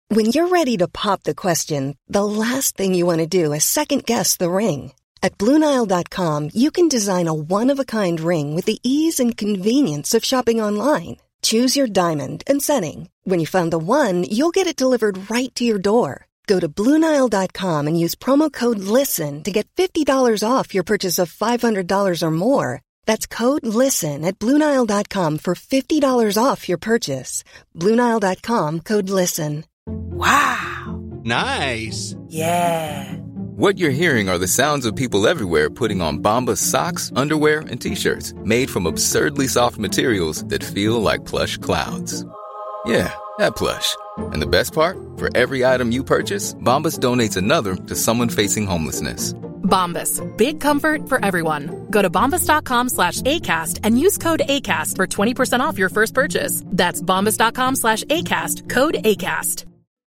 When you're ready to pop the question, the last thing you want to do is second-guess the ring. At BlueNile.com, you can design a one-of-a-kind ring with the ease and convenience of shopping online. Choose your diamond and setting. When you find the one, you'll get it delivered right to your door. Go to BlueNile.com and use promo code LISTEN to get $50 off your purchase of $500 or more. That's code LISTEN at BlueNile.com for $50 off your purchase. BlueNile.com, code LISTEN. Wow. Nice. Yeah. What you're hearing are the sounds of people everywhere putting on Bombas socks, underwear, and T-shirts made from absurdly soft materials that feel like plush clouds. Yeah, that plush. And the best part? For every item you purchase, Bombas donates another to someone facing homelessness. Bombas. Big comfort for everyone. Go to bombas.com/ACAST and use code ACAST for 20% off your first purchase. That's bombas.com/ACAST. Code ACAST.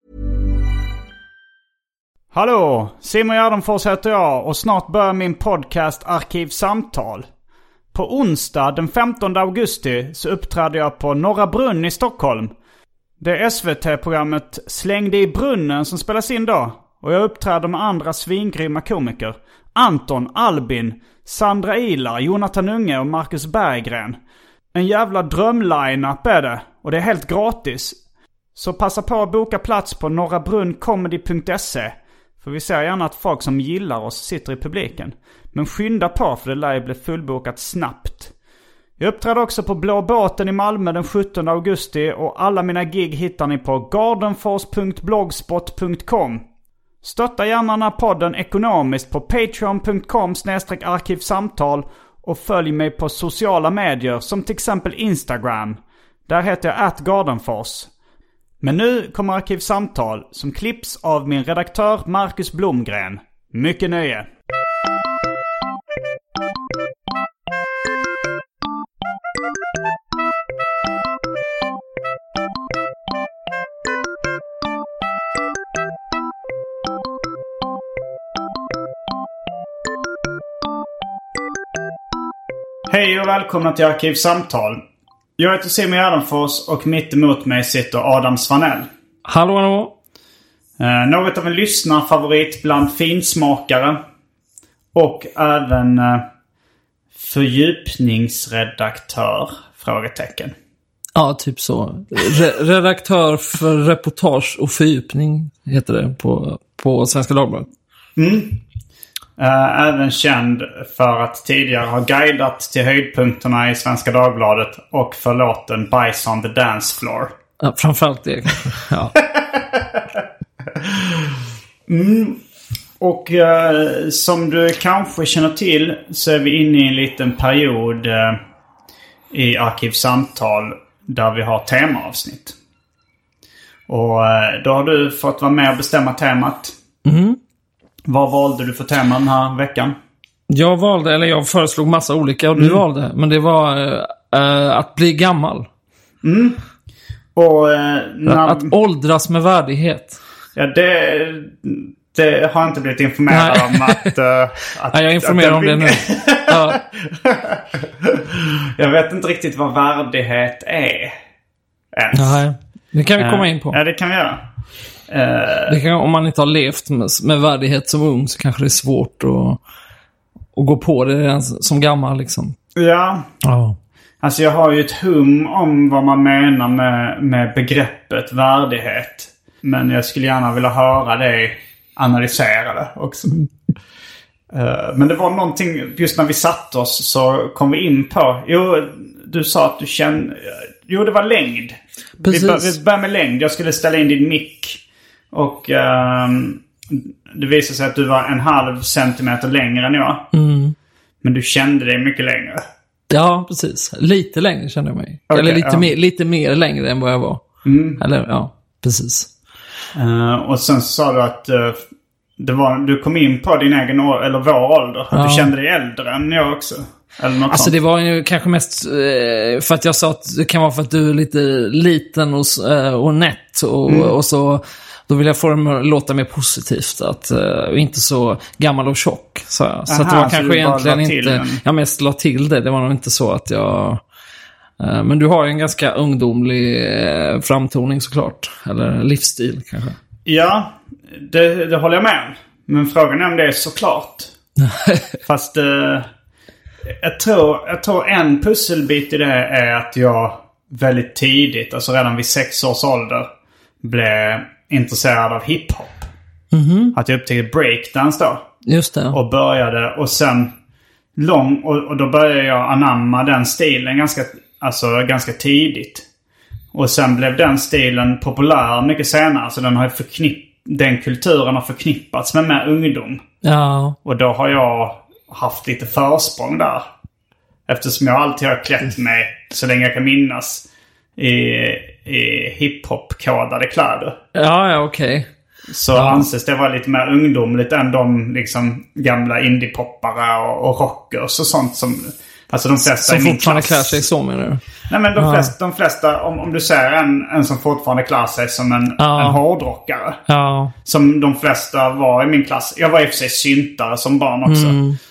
Hallå, Simon Gärdenfors heter jag och snart börjar min podcast Arkivsamtal. På onsdag den 15 augusti så uppträdde jag på Norra Brunn i Stockholm. Det är SVT-programmet Släng dig i brunnen som spelas in då. Och jag uppträder med andra svingrymma komiker. Anton, Albin, Sandra Ilar, Jonathan Unge och Marcus Berggren. En jävla drömline-up är det. Och det är helt gratis. Så passa på att boka plats på norrabrunnkomedy.se. För vi ser gärna att folk som gillar oss sitter i publiken. Men skynda på för det lär bli fullbokat snabbt. Jag uppträder också på Blå båten i Malmö den 17 augusti. Och alla mina gig hittar ni på gardenfors.blogspot.com. Stötta gärna den här podden ekonomiskt på patreon.com/arkivsamtal. Och följ mig på sociala medier som till exempel Instagram. Där heter jag @gardenfors. Men nu kommer Arkivsamtal som klipps av min redaktör Marcus Blomgren. Mycket nöje! Hej och välkomna till Arkivsamtal. Jag heter Simon Gärdenfors och mitt emot mig sitter Adam Svanell. Hallå, hallå. Något av en lyssnarfavorit bland finsmakare. Och även fördjupningsredaktör, frågetecken. Ja, typ så. Redaktör för reportage och fördjupning heter det på Svenska Dagbladet. Även känd för att tidigare ha guidat till höjdpunkterna i Svenska Dagbladet och för låten Bison on the Dance Floor. Ja, framförallt det. Ja. Och som du kanske känner till så är vi inne i en liten period i Arkivsamtal där vi har temaavsnitt. Och då har du fått vara med och bestämma temat. Vad valde du för tema den här veckan? Jag föreslog massa olika och du valde. Men det var att bli gammal. Och, att åldras med värdighet. Ja, det har jag inte blivit informerad om att jag är informerad om det nu. Ja. Jag vet inte riktigt vad värdighet är. Nej, det kan vi komma in på. Ja, det kan vi göra. Om man inte har levt med värdighet som ung så kanske det är svårt att gå på det som gammal liksom. Ja. Alltså jag har ju ett hum om vad man menar med begreppet värdighet. Men jag skulle gärna vilja höra dig analysera det också. Men det var någonting, just när vi satt oss så kom vi in på. Du sa att du kände. Det var längd. Precis. Vi börjar med längd. Jag skulle ställa in din mick. Och det visade sig att du var 1,5 centimeter längre än jag. Men du kände dig mycket längre. Ja, precis. Lite längre kände jag mig. Okay, eller lite mer längre än vad jag var. Eller, ja, precis. Och sen sa du att du kom in på din egen eller vår ålder. Att du kände dig äldre än jag också. Eller något alltså sånt. Det var ju kanske mest för att jag sa att det kan vara för att du är lite liten och nätt. Och så då vill jag få dem att låta mer positivt. Att inte så gammal och tjock. Så att det var kanske egentligen inte. Jag mest la till det. Det var nog inte så att jag Men du har en ganska ungdomlig framtoning såklart. Eller livsstil kanske. Ja, det håller jag med om. Men frågan är om det är såklart. Fast jag tror en pusselbit i det är att jag väldigt tidigt, alltså redan vid 6 års ålder, blev intresserad av hiphop. Att jag upptäckte breakdance då. Just det. Och började, och sen och då började jag anamma den stilen ganska tidigt. Och sen blev den stilen populär mycket senare. Så den kulturen har förknippats med mer ungdom. Ja. Och då har jag haft lite försprång där. Eftersom jag alltid har klätt mig, så länge jag kan minnas, i hiphop-kodade kläder. Ja, okej. Så anses det vara lite mer ungdomligt än de liksom gamla indie-poppare och rockers och sånt som... Alltså de flesta som fortfarande klär sig så, menar du? Nej, men de flesta om du ser en som fortfarande klär sig som en hårdrockare. Ja. Som de flesta var i min klass. Jag var i och för sig syntare som barn också.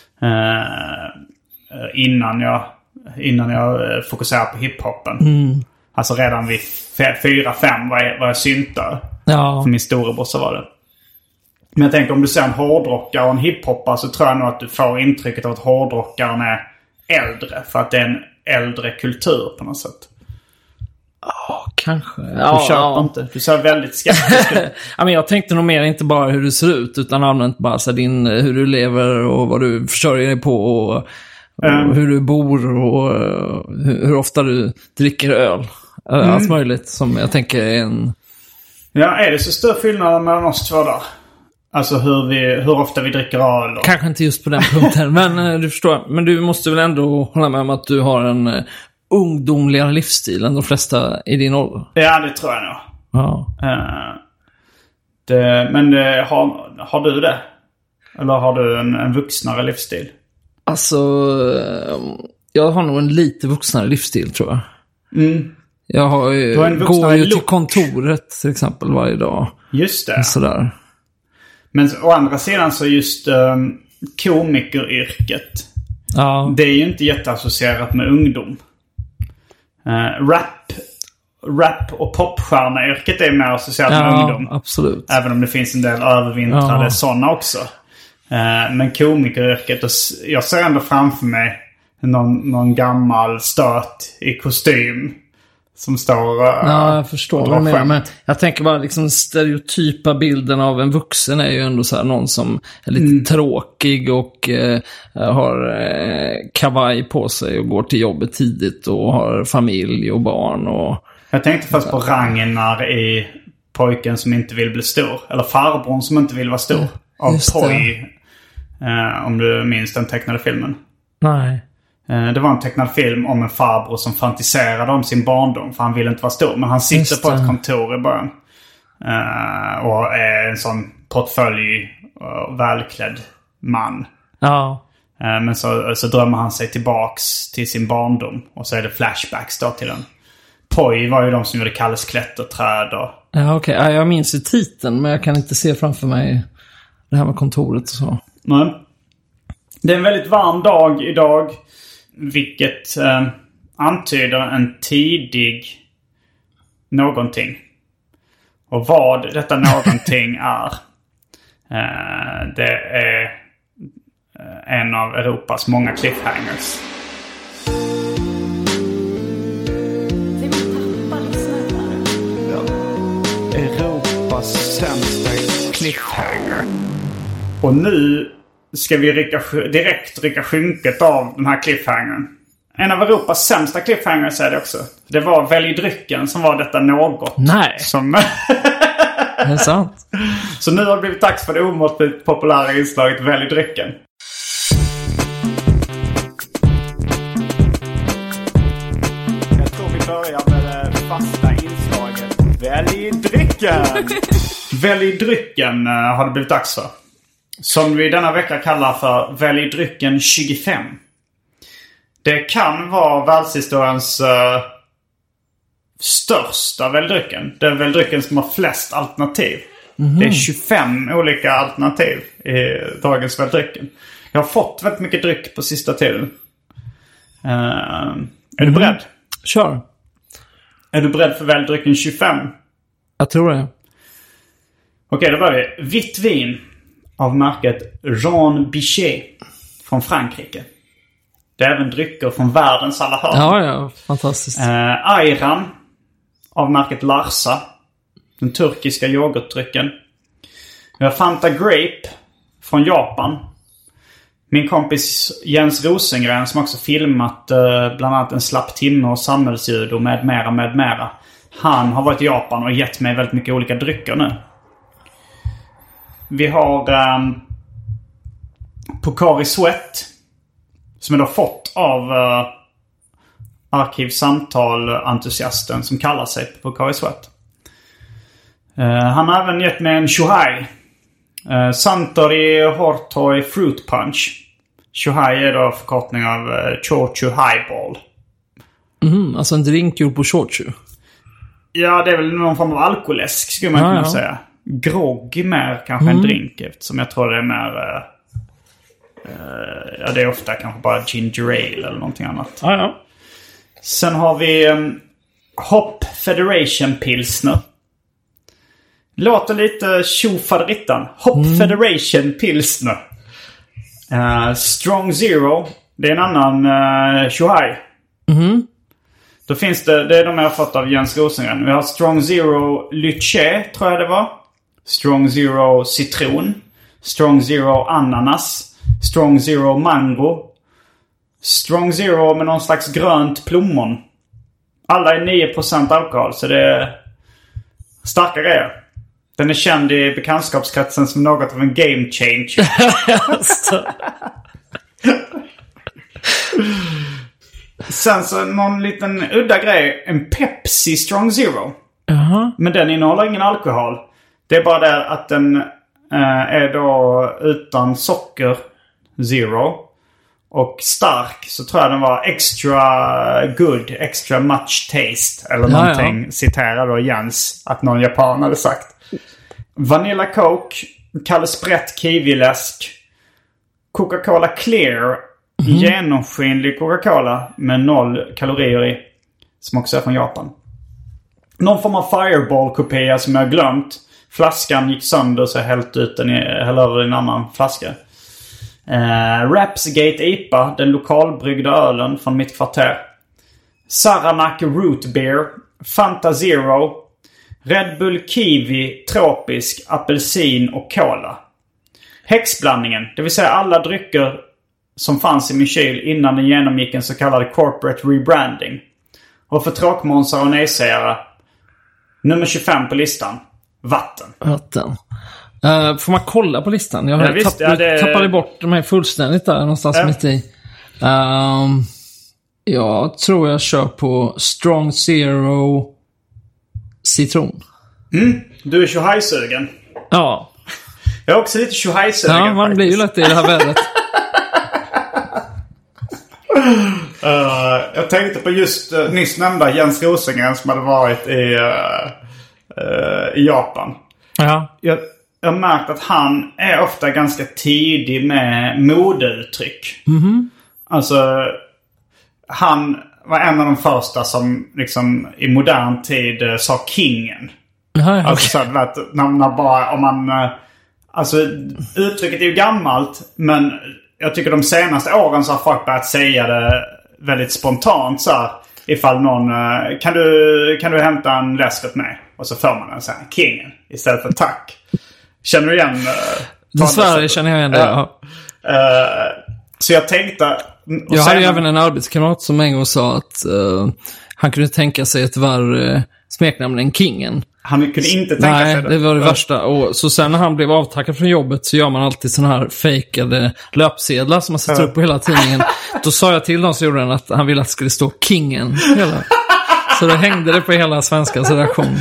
Innan jag fokuserade på hiphopen. Alltså redan vid 4-5 var jag syntare. Ja. För min storebror så var det. Men jag tänker, om du ser en hårdrockare och en hiphoppare, så tror jag nog att du får intrycket av att hårdrockaren är äldre. För att det är en äldre kultur på något sätt. Ja, kanske. Du köper inte. Du ser väldigt skeptisk ut. Ja, men jag tänkte nog mer inte bara hur du ser ut, utan allmänt bara så hur du lever och vad du försörjer dig på och hur du bor och hur ofta du dricker öl. Allt möjligt som jag tänker är en... Ja, är det så stor skillnad mellan oss två där? Alltså hur ofta vi dricker öl? Kanske inte just på den punkten, men du förstår. Men du måste väl ändå hålla med om att du har en ungdomligare livsstil än de flesta i din ålder? Ja, det tror jag nog. Ja. Har du det? Eller har du en vuxnare livsstil? Alltså, jag har nog en lite vuxnare livsstil, tror jag. Jag går ju till kontoret till exempel varje dag. Just det. Sådär. Men å andra sidan så just komikeryrket. Ja. Det är ju inte jätteassocierat med ungdom. Rap och popstjärnayrket är mer associerat med ungdom. Absolut. Även om det finns en del övervintrade sådana också. Men komikeryrket, jag ser ändå framför mig någon gammal stöt i kostym som står... Ja, jag förstår vad du menar. Men jag tänker bara liksom stereotypa bilden av en vuxen är ju ändå så här någon som är lite tråkig och har kavaj på sig och går till jobbet tidigt och har familj och barn och... Jag tänkte först på Ragnar i Pojken som inte vill bli stor. Eller Farbrorn som inte vill vara stor. Av Poj. Om du minns den tecknade filmen. Nej. Det var en tecknad film om en farbror som fantiserade om sin barndom. För han ville inte vara stor. Men han sitter på ett kontor i början. Och är en sån portfölj och välklädd man. Ja. Men så drömmer han sig tillbaks till sin barndom. Och så är det flashbacks då till den. Poj var ju de som gjorde Kalles klätterträd. Ja, okej. Ja, jag minns ju titeln, men jag kan inte se framför mig det här med kontoret och så. Nej. Det är en väldigt varm dag idag. Vilket antyder en tidig någonting. Och vad detta någonting är. Det är en av Europas många cliffhangers. Europas sämsta cliffhanger. Och nu ska vi direkt rycka skynket av den här cliffhangern. En av Europas sämsta cliffhangers är det också. Det var Välj drycken som var detta något. Nej. Som... Det är sant. Så nu har det blivit dags för det omåttligt populära inslaget Välj drycken. Jag tror vi börjar med det fasta inslaget Välj drycken. Välj drycken har det blivit dags för. Som vi denna vecka kallar för Välj drycken 25. Det kan vara världshistoriens största väldrycken. Det är väldrycken som har flest alternativ. Det är 25 olika alternativ i dagens väldrycken. Jag har fått väldigt mycket dryck på sista tiden. Är du beredd? Kör. Är du beredd för väldrycken 25? Jag tror det. Okej, då var det vitt vin av märket Jean Bichet från Frankrike. Det är även drycker från världens alla hörn. Ja, fantastiskt. Ayran av märket Larsa. Den turkiska yoghurtdrycken. Vi har Fanta Grape från Japan. Min kompis Jens Rosengren som också filmat bland annat En slapp timme och samhällsljud och med mera. Han har varit i Japan och gett mig väldigt mycket olika drycker nu. Vi har Pocari Sweat som jag då fått av Arkivsamtal-entusiasten som kallar sig Pocari Sweat. Han har även gett mig en Shuhai. Suntory Hortoy Fruit Punch. Shuhai är då förkortning av Shochu Highball. Alltså en drink gjord på shochu. Ja, det är väl någon form av alkoläsk skulle man kunna säga. Grogg mer kanske en drink, eftersom jag tror det är mer det är ofta kanske bara ginger ale eller någonting annat. Ja. Sen har vi Hop Federation Pilsner. Låter lite tjofaderittan. Hop Federation Pilsner. Strong Zero. Det är en annan Shuhai. Då finns det är de jag har fått av Jens Rosengren. Vi har Strong Zero Lychee, tror jag det var. Strong Zero Citron. Strong Zero Ananas. Strong Zero Mango. Strong Zero med någon slags grönt plommon. Alla är 9% alkohol, så det är starka grejer. Den är känd i bekantskapskretsen som något av en game changer. Sen så någon liten udda grej. En Pepsi Strong Zero. Men den innehåller ingen alkohol. Det är bara det att den är då utan socker. Zero. Och stark så tror jag den var extra good. Extra much taste. Eller någonting. Citerar då Jens att någon japan hade sagt. Vanilla Coke. Kalle Sprätt kiwiläsk. Coca-Cola Clear. Genomskinlig Coca-Cola med 0 kalorier i. Som också är från Japan. Någon form av Fireball-kopia som jag har glömt. Flaskan gick sönder så jag hällt över en annan flaska. Rapsgate IPA, den lokalbryggda ölen från mitt kvarter. Saranac Root Beer. Fanta Zero. Red Bull Kiwi, tropisk, apelsin och cola. Häxblandningen, det vill säga alla drycker som fanns i min kyl innan den genomgick en så kallad corporate rebranding. Och för tråkmånsar och nejsägare, nummer 25 på listan, vatten. Får man kolla på listan? Jag tappade bort de här fullständigt där någonstans mitt i. Jag tror jag kör på Strong Zero Citron. Du är Shuhai-sugen. Ja. Jag är också lite Shuhai-sugen. Ja, man blir ju lätt i det här vädret. Jag tänkte på just nyss nämnda Jens Rosengren som hade varit i Japan. Ja. Jag har märkt att han är ofta ganska tidig med modeuttryck. Alltså han var en av de första som liksom i modern tid sa kingen. Alltså så att när bara om man alltså uttrycket är ju gammalt, men jag tycker de senaste åren så har folk börjat säga det väldigt spontant så här, ifall någon kan du hämta en läsk åt mig, och så får man en sån här kingen istället för tack. Känner du igen Dessvärre känner jag igen det. Så jag tänkte jag hade ju även en arbetskamrat som en gång sa att han kunde tänka sig ett värre smeknamn än kingen. Han kunde inte tänka sig det. Nej, det var det värsta. Och så sen när han blev avtackad från jobbet så gör man alltid såna här fejkade löpsedlar som man sätter upp på hela tidningen. Då sa jag till dem som gjorde den att han ville att det skulle stå kingen. Så då hängde det på hela svenska redaktion.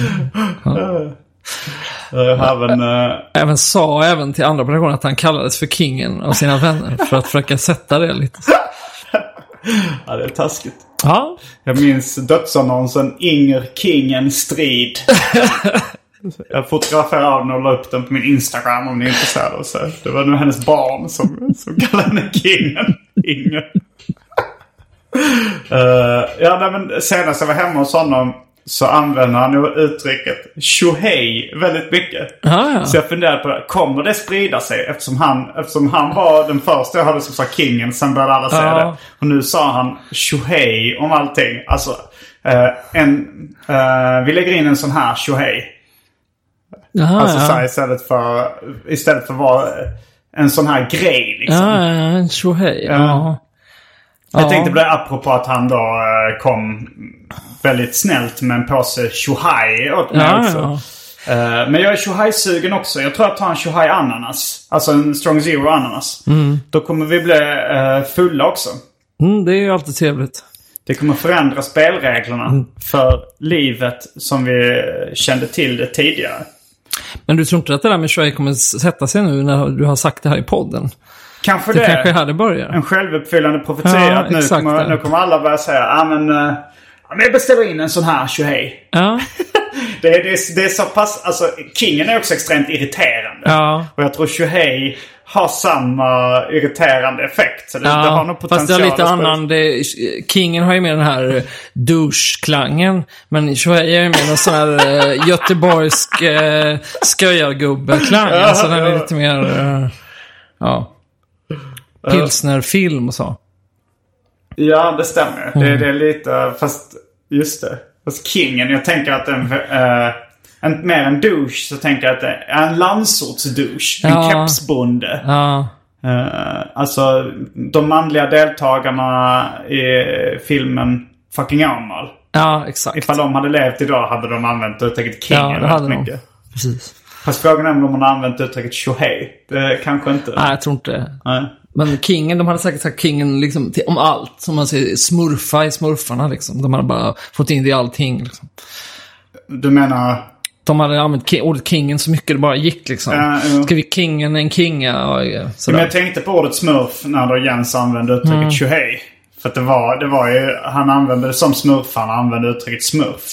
Även till andra redaktioner att han kallades för kingen av sina vänner för att försöka sätta det lite. Ja, det är taskigt. Ja. Jag minns dödsannonsen Inger Kingen Strid. Jag fotograferade av den och la upp den på min Instagram om ni är intresserade. Så det var nu hennes barn som kallade henne Kingen. Inger. Men senast jag var hemma hos honom så använder han uttrycket tjohej väldigt mycket. Ja. Så jag funderade på det. Kommer det sprida sig? Eftersom han var den första jag hade som sa kingen. Sen började alla säga det. Och nu sa han tjohej om allting. Alltså, vi lägger in en sån här tjohej. Alltså så här, istället för vara en sån här grej liksom. En tjohej. Jag tänkte på det apropå att han då kom väldigt snällt med en påse tjohaj åt mig också. Men jag är tjohaj-sugen också. Jag tror att ta en tjohaj ananas. Alltså en Strong Zero ananas. Då kommer vi bli fulla också. Det är ju alltid trevligt. Det kommer förändra spelreglerna för livet som vi kände till det tidigare. Men du tror inte att det där med tjohaj kommer sätta sig nu när du har sagt det här i podden? Kanske det kanske här det börjar. En självuppfyllande profetia att nu kommer alla börja säga men jag beställer in en sån här tjohej. Ja. det är så pass, alltså kingen är också extremt irriterande. Ja. Och jag tror tjohej har samma irriterande effekt. Så det har nog potential. Fast det är lite annan. Kingen har ju med den här douche-klangen. Men tjohej är ju med en sån här göteborgsk sköjargubbe-klang. Så den är lite mer pilsnerfilm och så. Ja, det stämmer. Det är lite, fast just det. Fast kingen, jag tänker att mer en douche, så tänker jag att det är en landsortsdouche. En kepsbonde. Alltså de manliga deltagarna i filmen Fucking Åmål. Ja, exakt. Ifall de hade levt idag hade de använt uttrycket kingen väldigt mycket. Precis. Fast frågan är om de har använt uttrycket tjohej. Det kanske inte. Nej, jag tror inte det. Nej. Men kingen, de hade säkert sagt kingen liksom, om allt. Som man säger, smurfa i smurfarna liksom. De hade bara fått in det i allting liksom. Du menar? De hade använt ordet kingen så mycket det bara gick liksom. Ska vi kingen en kinga? Men jag tänkte på ordet smurf när då Jens använde uttrycket tjohej. För att det var ju, han använde det som smurf, han använde uttrycket smurf.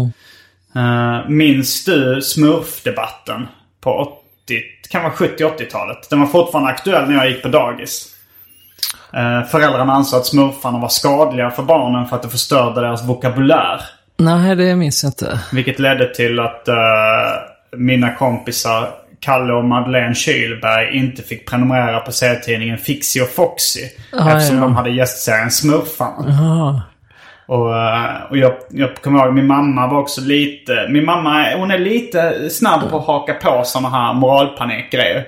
Minns du smurfdebatten på 70-80-talet? Den var fortfarande aktuell när jag gick på dagis. Föräldrarna ansåg att smurfarna var skadliga för barnen för att det förstörde deras vokabulär. Nej, det minns jag inte. Vilket ledde till att mina kompisar Kalle och Madeleine Kylberg inte fick prenumerera på serietidningen Fixie och Foxy. Eftersom de hade gästserien Smurfarna. Och jag kommer ihåg, min mamma var också lite... Min mamma, hon är lite snabb på att haka på såna här moralpanikgrejer.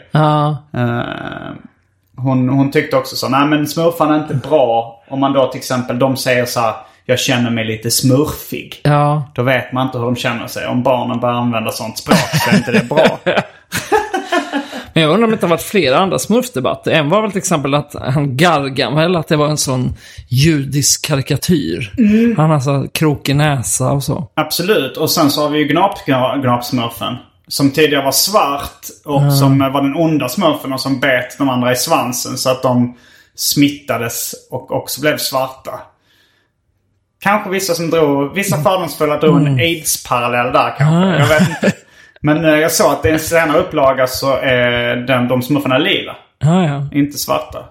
Hon tyckte också så, nej men smurfarna är inte bra. Om man då till exempel, de säger så här, jag känner mig lite smurfig. Då vet man inte hur de känner sig. Om barnen börjar använda sånt språk så är inte det bra. Men jag undrar om det inte har varit flera andra smurfdebatter. En var väl till exempel att han Gargamel, att det var en sån judisk karikatyr. Han har så krokig näsa och så. Absolut. Och sen så har vi ju Gnapsmurfen. Som tidigare var svart och som var den onda smurfen och som bet de andra i svansen så att de smittades och också blev svarta. Kanske vissa fördomsfulla drog en AIDS-parallell där kanske. Jag vet inte. Men jag sa att i en senare upplaga så är de smurfarna lila. Inte svarta.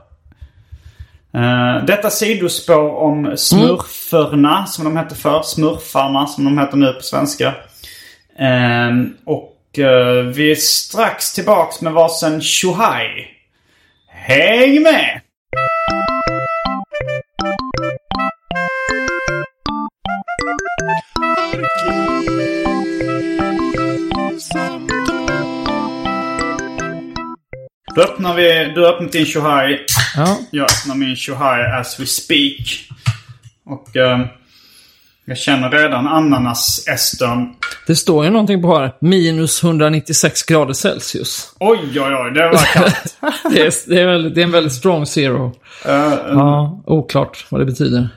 Detta sidospår om smurferna som de hette förr. Smurfarna som de heter nu på svenska. Och vi är strax tillbaks med varsin tjohaj. Häng med! Du har öppnat din tjohaj. Jag öppnar min tjohaj as we speak. Och jag känner redan ananas-estern. Det står ju någonting på här. Minus 196 grader Celsius. Oj, det var kallt. det är en väldigt strong zero. Oklart vad det betyder.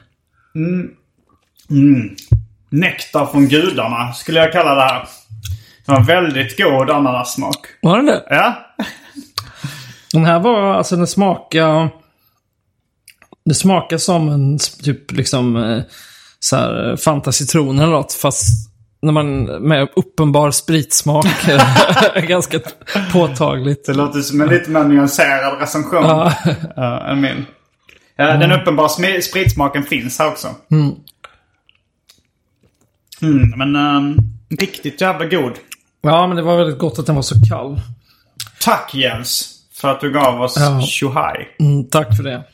Nektar från gudarna skulle jag kalla det här. Det var väldigt god ananassmak. Var det det? Ja. Den här var, alltså det smakar som en typ liksom så här Fanta citron eller något, fast när man med uppenbar spritsmak ganska påtagligt. Det låter som en lite mer nyanserad recension än min. Den uppenbara spritsmaken finns här också. Men riktigt jävla god. Ja, men det var väldigt gott att den var så kall. Tack Jens för att du gav oss Shuhai. Tack för det.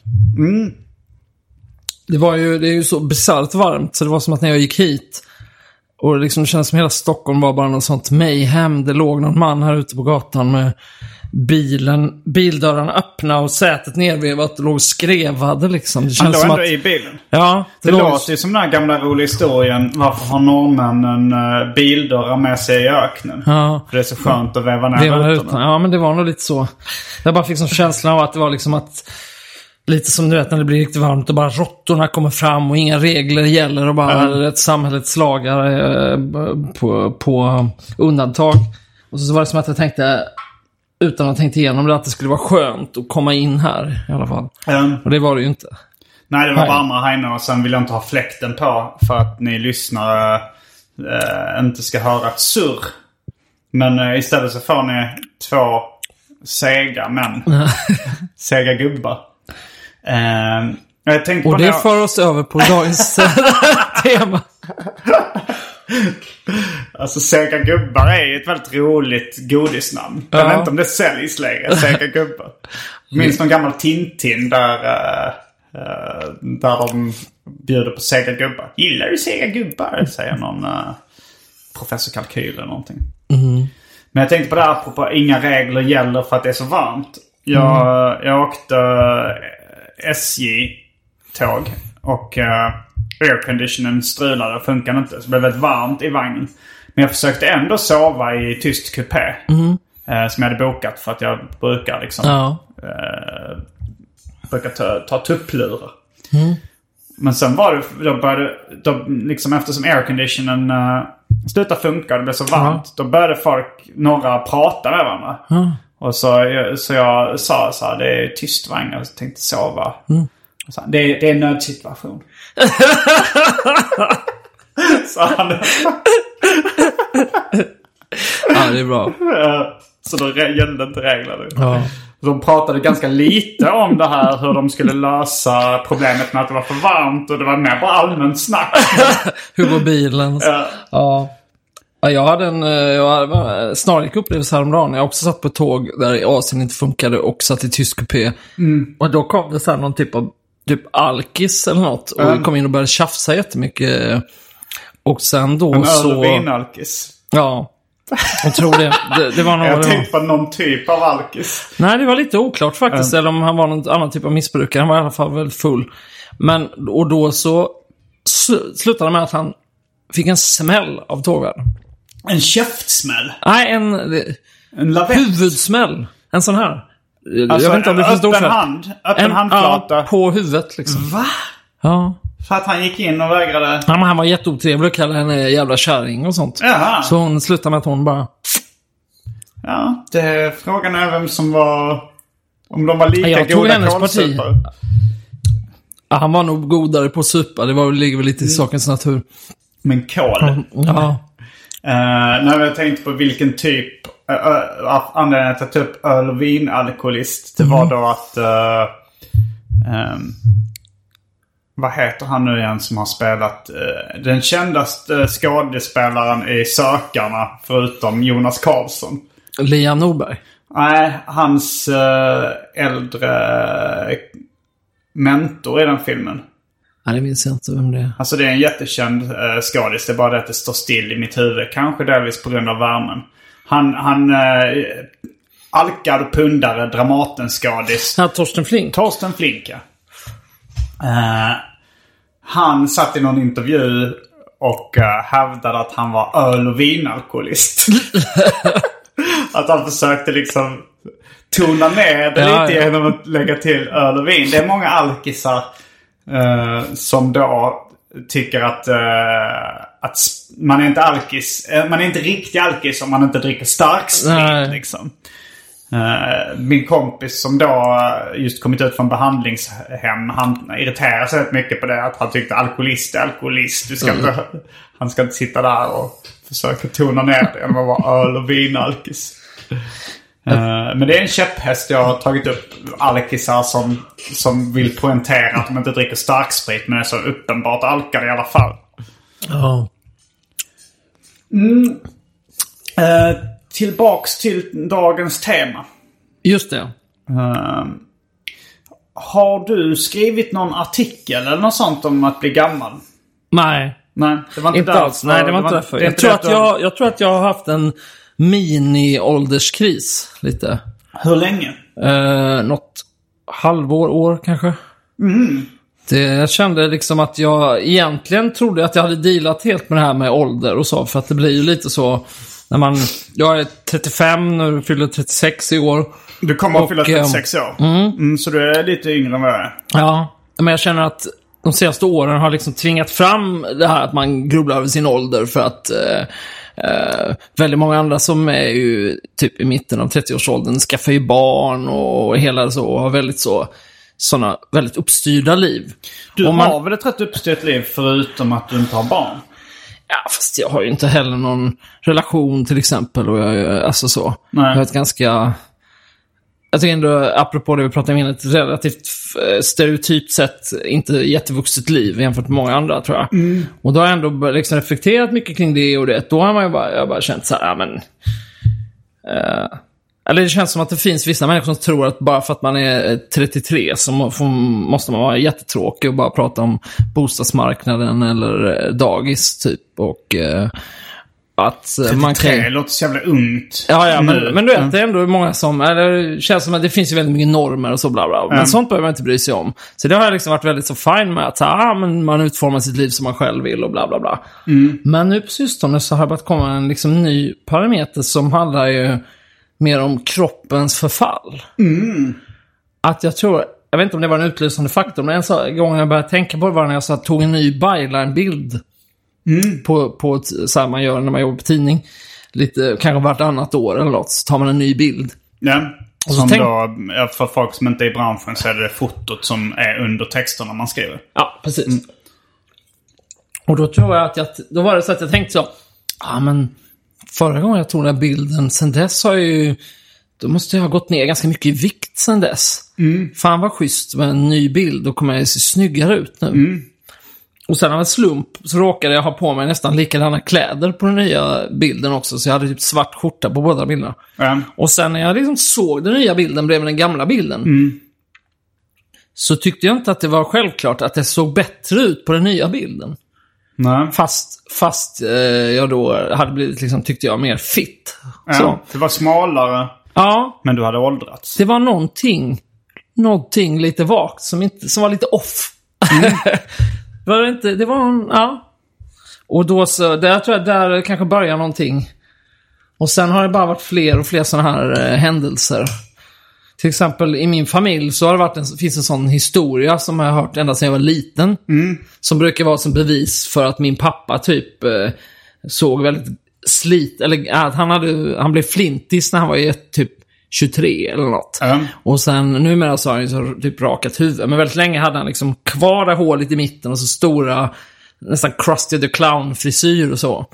Det är ju så bisarrt varmt, så det var som att när jag gick hit och liksom det kändes som hela Stockholm var bara något sånt mayhem. Det låg någon man här ute på gatan med bildörrarna öppna och sätet nervevat och låg skrevade liksom. Det känns som att i bilen. Ja, det låter ju som den här gamla roliga historien. Varför har norrmännen bildörrar med sig i öknen? Ja. För det är så skönt att väva ner rutorna. Ja, men det var nog lite så. Jag bara fick som känslan av att det var liksom att lite som du vet när det blir riktigt varmt och bara råttorna kommer fram och inga regler gäller och bara ett samhällets lagar på undantag. Och så var det som att jag tänkte, utan att ha tänkt igenom det, att det skulle vara skönt att komma in här i alla fall. Och det var det ju inte. Nej, det var varmare här inne och sen vill jag inte ha fläkten på för att ni lyssnare inte ska höra ett surr. Men istället så får ni 2 sega män. Sega gubbar. Jag tänkte och det för oss över på dagens tema. Alltså Sega gubbar är ett väldigt roligt godisnamn. Jag vet inte om det säljs längre, Sega gubbar. Minns någon gammal Tintin där de bjuder på Sega gubbar. Gillar du Sega gubbar? Säger någon professor Kalkyl eller någonting. Men jag tänkte på det här apropå inga regler gäller för att det är så varmt. Jag åkte SJ-tåg och airconditionen strulade och funkade inte. Så det blev väldigt varmt i vagnen. Men jag försökte ändå sova i tyst kupé. Som jag hade bokat för att jag brukar liksom brukar ta tupplurar. Men sen var det liksom eftersom airconditionen slutade funka och det blev så varmt, då började några prata med varandra. Och så jag sa så här, det är tyst vagn, jag tänkte sova. Och så, det är en nödsituation. Så han. Ja, det är bra. Så då gällde inte reglerna. Ja. De pratade ganska lite om det här, hur de skulle lösa problemet med att det var för varmt. Och det var mer bara allmänt snack. Hur var bilen? Ja. Jag hade en snarlik upplevelse häromdagen. Jag också satt på ett tåg där Asien inte funkade och satt i tysk kupé. Och då kom det så här någon typ av alkis eller något. Och vi kom in och började tjafsa jättemycket. Och sen då så... En ölvin-alkis. Ja. Jag tror det var någon... Jag tänkte på någon typ av alkis. Nej, det var lite oklart faktiskt. Eller om han var någon annan typ av missbrukare. Han var i alla fall väldigt full. Och då så slutade med att han fick en smäll av tågvärden. En käftsmäll? Nej, en huvudsmäll. En sån här. Alltså, jag vet inte om det finns öppen handflata. Ja, på huvudet liksom. Va? Ja. För att han gick in och vägrade... Ja, men han var jätteotrevlig och kallade henne jävla kärring och sånt. Jaha. Så hon slutade med att hon bara... Ja, frågan är vem som var... Om de var lika goda kålsupare. Ja, han var nog godare på supa. Det ligger väl lite i sakens natur. Men kål? Ja. När jag tänkte på vilken typ... anledningen att ta upp öl- och vinalkoholist. Det var då att... vad heter han nu igen som har spelat den kändaste skådespelaren i Sökarna förutom Jonas Karlsson? Liam Norberg? Nej, hans äldre mentor i den filmen. Nej, det minns jag inte vem det är. Alltså det är en jättekänd skådis. Det är bara det att det står still i mitt huvud. Kanske delvis på grund av värmen. Han alkad pundare, Dramatenskådis. Ja, Torsten Flink. Torsten Flink, ja. Han satt i någon intervju och hävdade att han var öl- och vinalkoholist. Att han försökte liksom tona ner det lite genom att lägga till öl och vin. Det är många alkisar som då tycker att man är inte alkis. Man är inte riktig alkis om man inte dricker stark sprit liksom. Min kompis som då just kommit ut från behandlingshem, han irriterar sig rätt mycket på det, att han tyckte alkoholist är alkoholist. Han ska inte sitta där och försöka tona ner det genom att vara öl- och vinalkis. Men det är en käpphäst jag har tagit upp. Alkisar som vill poängtera att de inte dricker starksprit, men är så uppenbart alkade i alla fall. Ja. Tillbaks till dagens tema. Just det. Har du skrivit någon artikel eller något sånt om att bli gammal? Nej. Nej, det var inte alls. Nej, det var inte därför. Jag tror att jag har haft en mini-ålderskris lite. Hur länge? Något år kanske. Jag kände liksom att jag egentligen trodde att jag hade dealat helt med det här med ålder och så. För att det blir ju lite så när jag är 35 nu, fyller 36 i år. Du kommer att fylla 36 år. Så du är lite yngre än vad jag är. Ja, men jag känner att de senaste åren har liksom tvingat fram det här att man grubblar över sin ålder för att väldigt många andra som är ju typ i mitten av 30-årsåldern skaffar ju barn och hela så och har sådana väldigt uppstyrda liv. Du har väl ett rätt uppstyrt liv förutom att du inte har barn? Ja, fast jag har ju inte heller någon relation till exempel och alltså så. Nej. Jag har ett ganska... Jag tycker ändå, apropå det vi pratade om, ett relativt stereotypt sätt inte jättevuxet liv jämfört med många andra, tror jag. Och då har jag ändå liksom reflekterat mycket kring det och det. Då har jag bara känt så här, eller det känns som att det finns vissa människor som tror att bara för att man är 33 så måste man vara jättetråkig och bara prata om bostadsmarknaden eller dagis typ och... Att 33 man kan... låter så jävla ungt. Ja, men du vet, det är ändå många som... Eller det känns som att det finns ju väldigt mycket normer och så bla bla. Men sånt behöver man inte bry sig om. Så det har jag liksom varit väldigt så fine med att men man utformar sitt liv som man själv vill och bla bla bla. Men nu på sistone så har det börjat komma en liksom ny parameter som handlar ju mer om kroppens förfall. Att jag tror... Jag vet inte om det var en utlösande faktor, men en gång jag började tänka på det var när jag tog en ny byline-bild. På så här man gör när man jobbar på tidning lite, kanske vartannat år eller något, så tar man en ny bild. Ja, och så då, för folk som inte är i branschen så är det fotot som är under texterna man skriver. Ja, precis. Och då tror jag att då var det så att jag tänkte så, men förra gången jag tog den här bilden, sen dess har då måste jag ha gått ner ganska mycket i vikt sen dess. Fan vad schysst med en ny bild, då kommer jag se snyggare ut nu. Och sen av en slump så råkade jag ha på mig nästan likadana kläder på den nya bilden också. Så jag hade typ svart skjorta på båda bilderna. Och sen när jag liksom såg den nya bilden bredvid den gamla bilden. Så tyckte jag inte att det var självklart att det såg bättre ut på den nya bilden. Nej. Fast jag då hade blivit liksom, tyckte jag, mer fit. Så. Det var smalare. Ja. Men du hade åldrats. Det var någonting lite vagt som var lite off. Det var ja. Och då så, där tror jag där kanske börjar någonting. Och sen har det bara varit fler och fler sådana här händelser. Till exempel i min familj så har det finns en sån historia som jag har hört ända sedan jag var liten. Som brukar vara som bevis för att min pappa typ såg väldigt eller att han blev flintis när han var typ 23 eller något. Och sen numera så har han så typ rakat huvud. Men väldigt länge hade han liksom kvar det hålet i mitten och så stora nästan Krusty the Clown frisyr och så.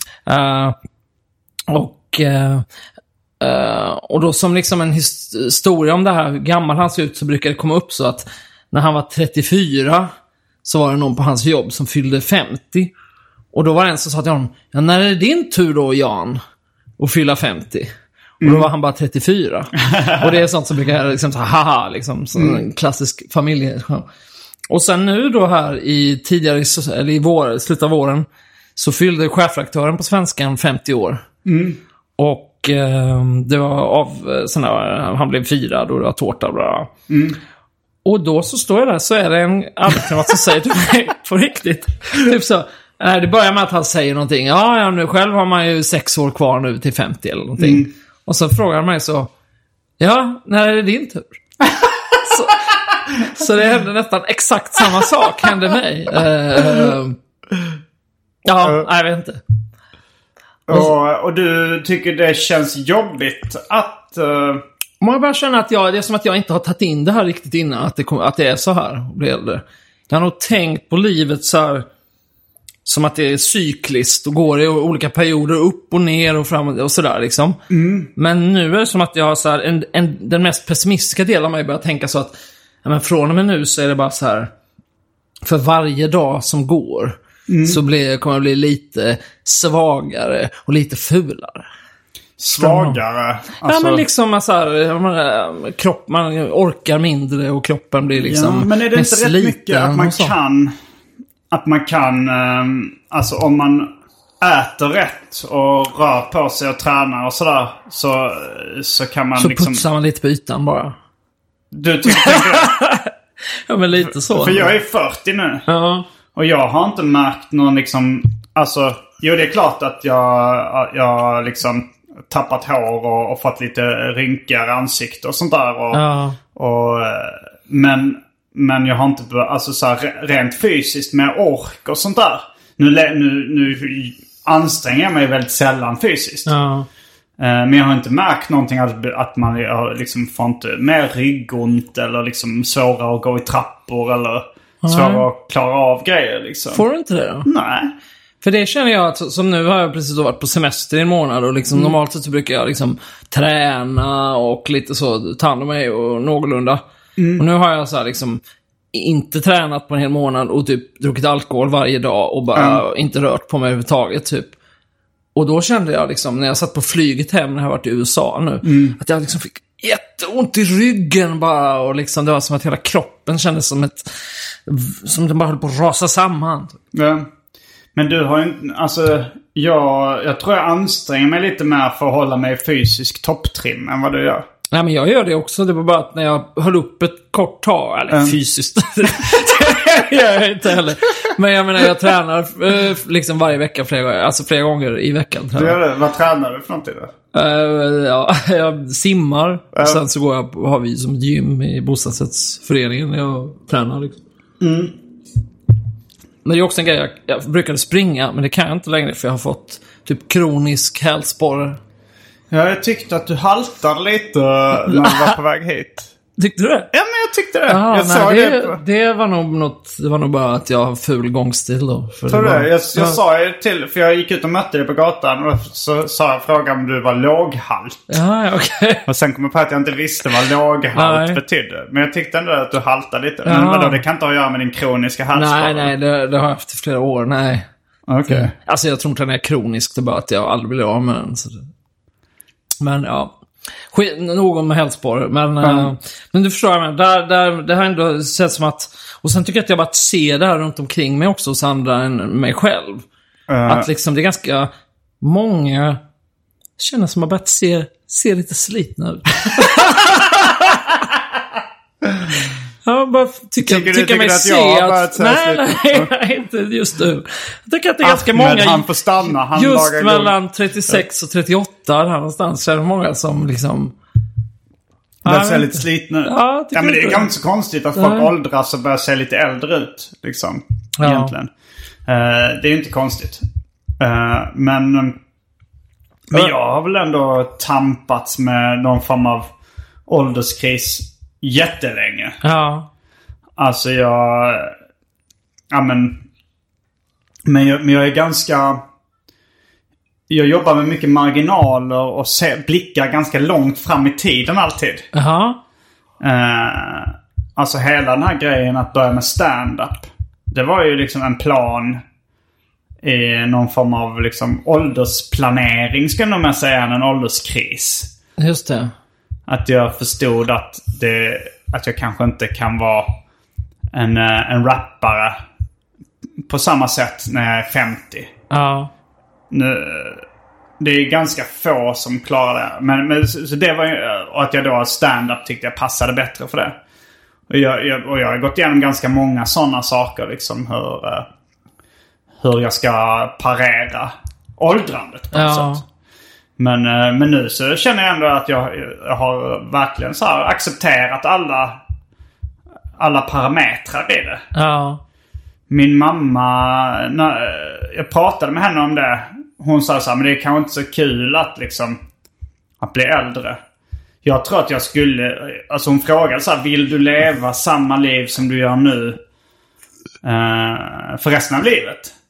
Och då som liksom en historia om det här, hur gammal han ser ut, så brukar det komma upp så att när han var 34 så var det någon på hans jobb som fyllde 50. Och då var det en som sa till honom, när är det din tur då, Jan, att fylla 50? Och då var han bara 34. Och det är sånt som brukar liksom så haha liksom, en klassisk familje. Och sen nu då här i slutet av våren så fyllde chefredaktören på Svenskan 50 år. Och det var han blev firad och det var tårta och bla. Och då så står jag där, så är det en arbetskamrat som säger till mig på riktigt typ så, det börjar med att han säger någonting. Ja, nu själv har man ju 6 år kvar nu till 50 eller någonting. Och så frågar han mig så, när är det din tur? så det hände nästan exakt samma sak hände mig. Jag vet inte. Och du tycker det känns jobbigt att... Man bara känner att det är som att jag inte har tagit in det här riktigt innan, att det är så här. Jag har nog tänkt på livet så här, som att det är cykliskt och går i olika perioder upp och ner och fram och sådär liksom. Men nu är det som att jag har så här, den mest pessimistiska delen av mig börjar tänka så att men från och med nu så är det bara så här, för varje dag som går så kommer jag bli lite svagare och lite fulare. Svagare? Alltså... Ja, men liksom så här, man orkar mindre och kroppen blir liksom men är det inte rätt mycket att man kan alltså om man äter rätt och rör på sig och tränar och sådär så kan man så liksom... putsar man lite på ytan bara. Du tycker det? Ja, men lite så. För jag är 40 nu. Ja. Och jag har inte märkt någon liksom... Alltså, jo det är klart att jag liksom tappat hår och fått lite rynkigare ansikte och sånt där. Men jag har inte... Alltså så här, rent fysiskt med ork och sånt där. Nu anstränger jag mig väldigt sällan fysiskt. Ja. Men jag har inte märkt någonting att man liksom får inte mer ryggont eller liksom svårare att gå i trappor eller svårare att klara av grejer liksom. Får du inte det då? Nej. För det känner jag att, som nu har jag precis varit på semester i en månad och liksom normalt så brukar jag liksom träna och lite så ta hand om mig och någorlunda. Och nu har jag så här liksom inte tränat på en hel månad och typ druckit alkohol varje dag och bara inte rört på mig överhuvudtaget typ. Och då kände jag liksom, när jag satt på flyget hem när jag varit i USA nu, att jag liksom fick jätteont i ryggen bara. Och liksom, det var som att hela kroppen kändes som den bara höll på att rasa samman. Ja. Men du har ju alltså, jag tror jag anstränger mig lite mer för att hålla mig i fysisk topptrim än vad du gör. Nej, men jag gör det också. Det var bara att när jag höll upp ett kort tag, eller fysiskt, det gör jag inte heller. Men jag menar, jag tränar liksom varje vecka flera gånger i veckan. Du gör det? Vad tränar du för någonting då? Jag simmar. Och sen så har vi som gym i bostadsrättsföreningen när jag tränar liksom. Men det är också en grej, jag brukade springa, men det kan jag inte längre för jag har fått typ kronisk hälsporre. Ja, jag tyckte att du haltade lite när du var på väg hit. Tyckte du det? Ja, men jag tyckte det. Aha, jag sa det var nog något. Det var nog bara att jag har ful gångstil då. Tror du det? Jag sa ju till, för jag gick ut och mötte dig på gatan och så sa jag frågan om du var låghalt. Ja, okej. Och sen kom jag på att jag inte visste vad låghalt betydde. Men jag tyckte ändå att du haltade lite. Men vadå, det kan inte ha att göra med din kroniska halsskada? Nej, det har jag haft i flera år, nej. Okej. Alltså jag tror inte den är kronisk, det är bara att jag aldrig blir av med den. Så det... Men ja, någon med hälsporre. Men du förstår mig, det har ändå sett som att... Och sen tycker jag att jag bara ser det här runt omkring mig också hos andra än mig själv. Att liksom det är ganska många känner som har börjat se lite slitna ut. Jag bara tycker mig se att... Nej, inte just nu. Jag tycker att det är ganska många... Han får stanna. Just mellan 36 och 38 där någonstans så är det många som liksom... Börjar se lite slitna ut. Ja, men det är ganska så konstigt att folk åldras och börjar se lite äldre ut. Liksom, egentligen. Det är ju inte konstigt. Men jag har väl ändå tampats med någon form av ålderskris jättelänge. Ja. Alltså men jag är ganska... Jag jobbar med mycket marginaler och blickar ganska långt fram i tiden alltid. Jaha. Alltså hela den här grejen att börja med stand-up. Det var ju liksom en plan i någon form av liksom åldersplanering, ska jag nog säga, en ålderskris. Just det. Att jag förstod att jag kanske inte kan vara en rappare på samma sätt när jag är 50. Ja. Det är ganska få som klarar det. Men så det var ju, och att jag då stand-up tyckte jag passade bättre för det. Och jag har gått igenom ganska många sådana saker liksom hur jag ska parera åldrandet på något sätt. Men nu så känner jag ändå att jag har verkligen så här accepterat alla parametrar i det. Ja. Min mamma, när jag pratade med henne om det, hon sa så här, men det är kanske inte så kul att bli äldre. Jag tror att jag skulle, alltså hon frågade så här, vill du leva samma liv som du gör nu för resten av livet?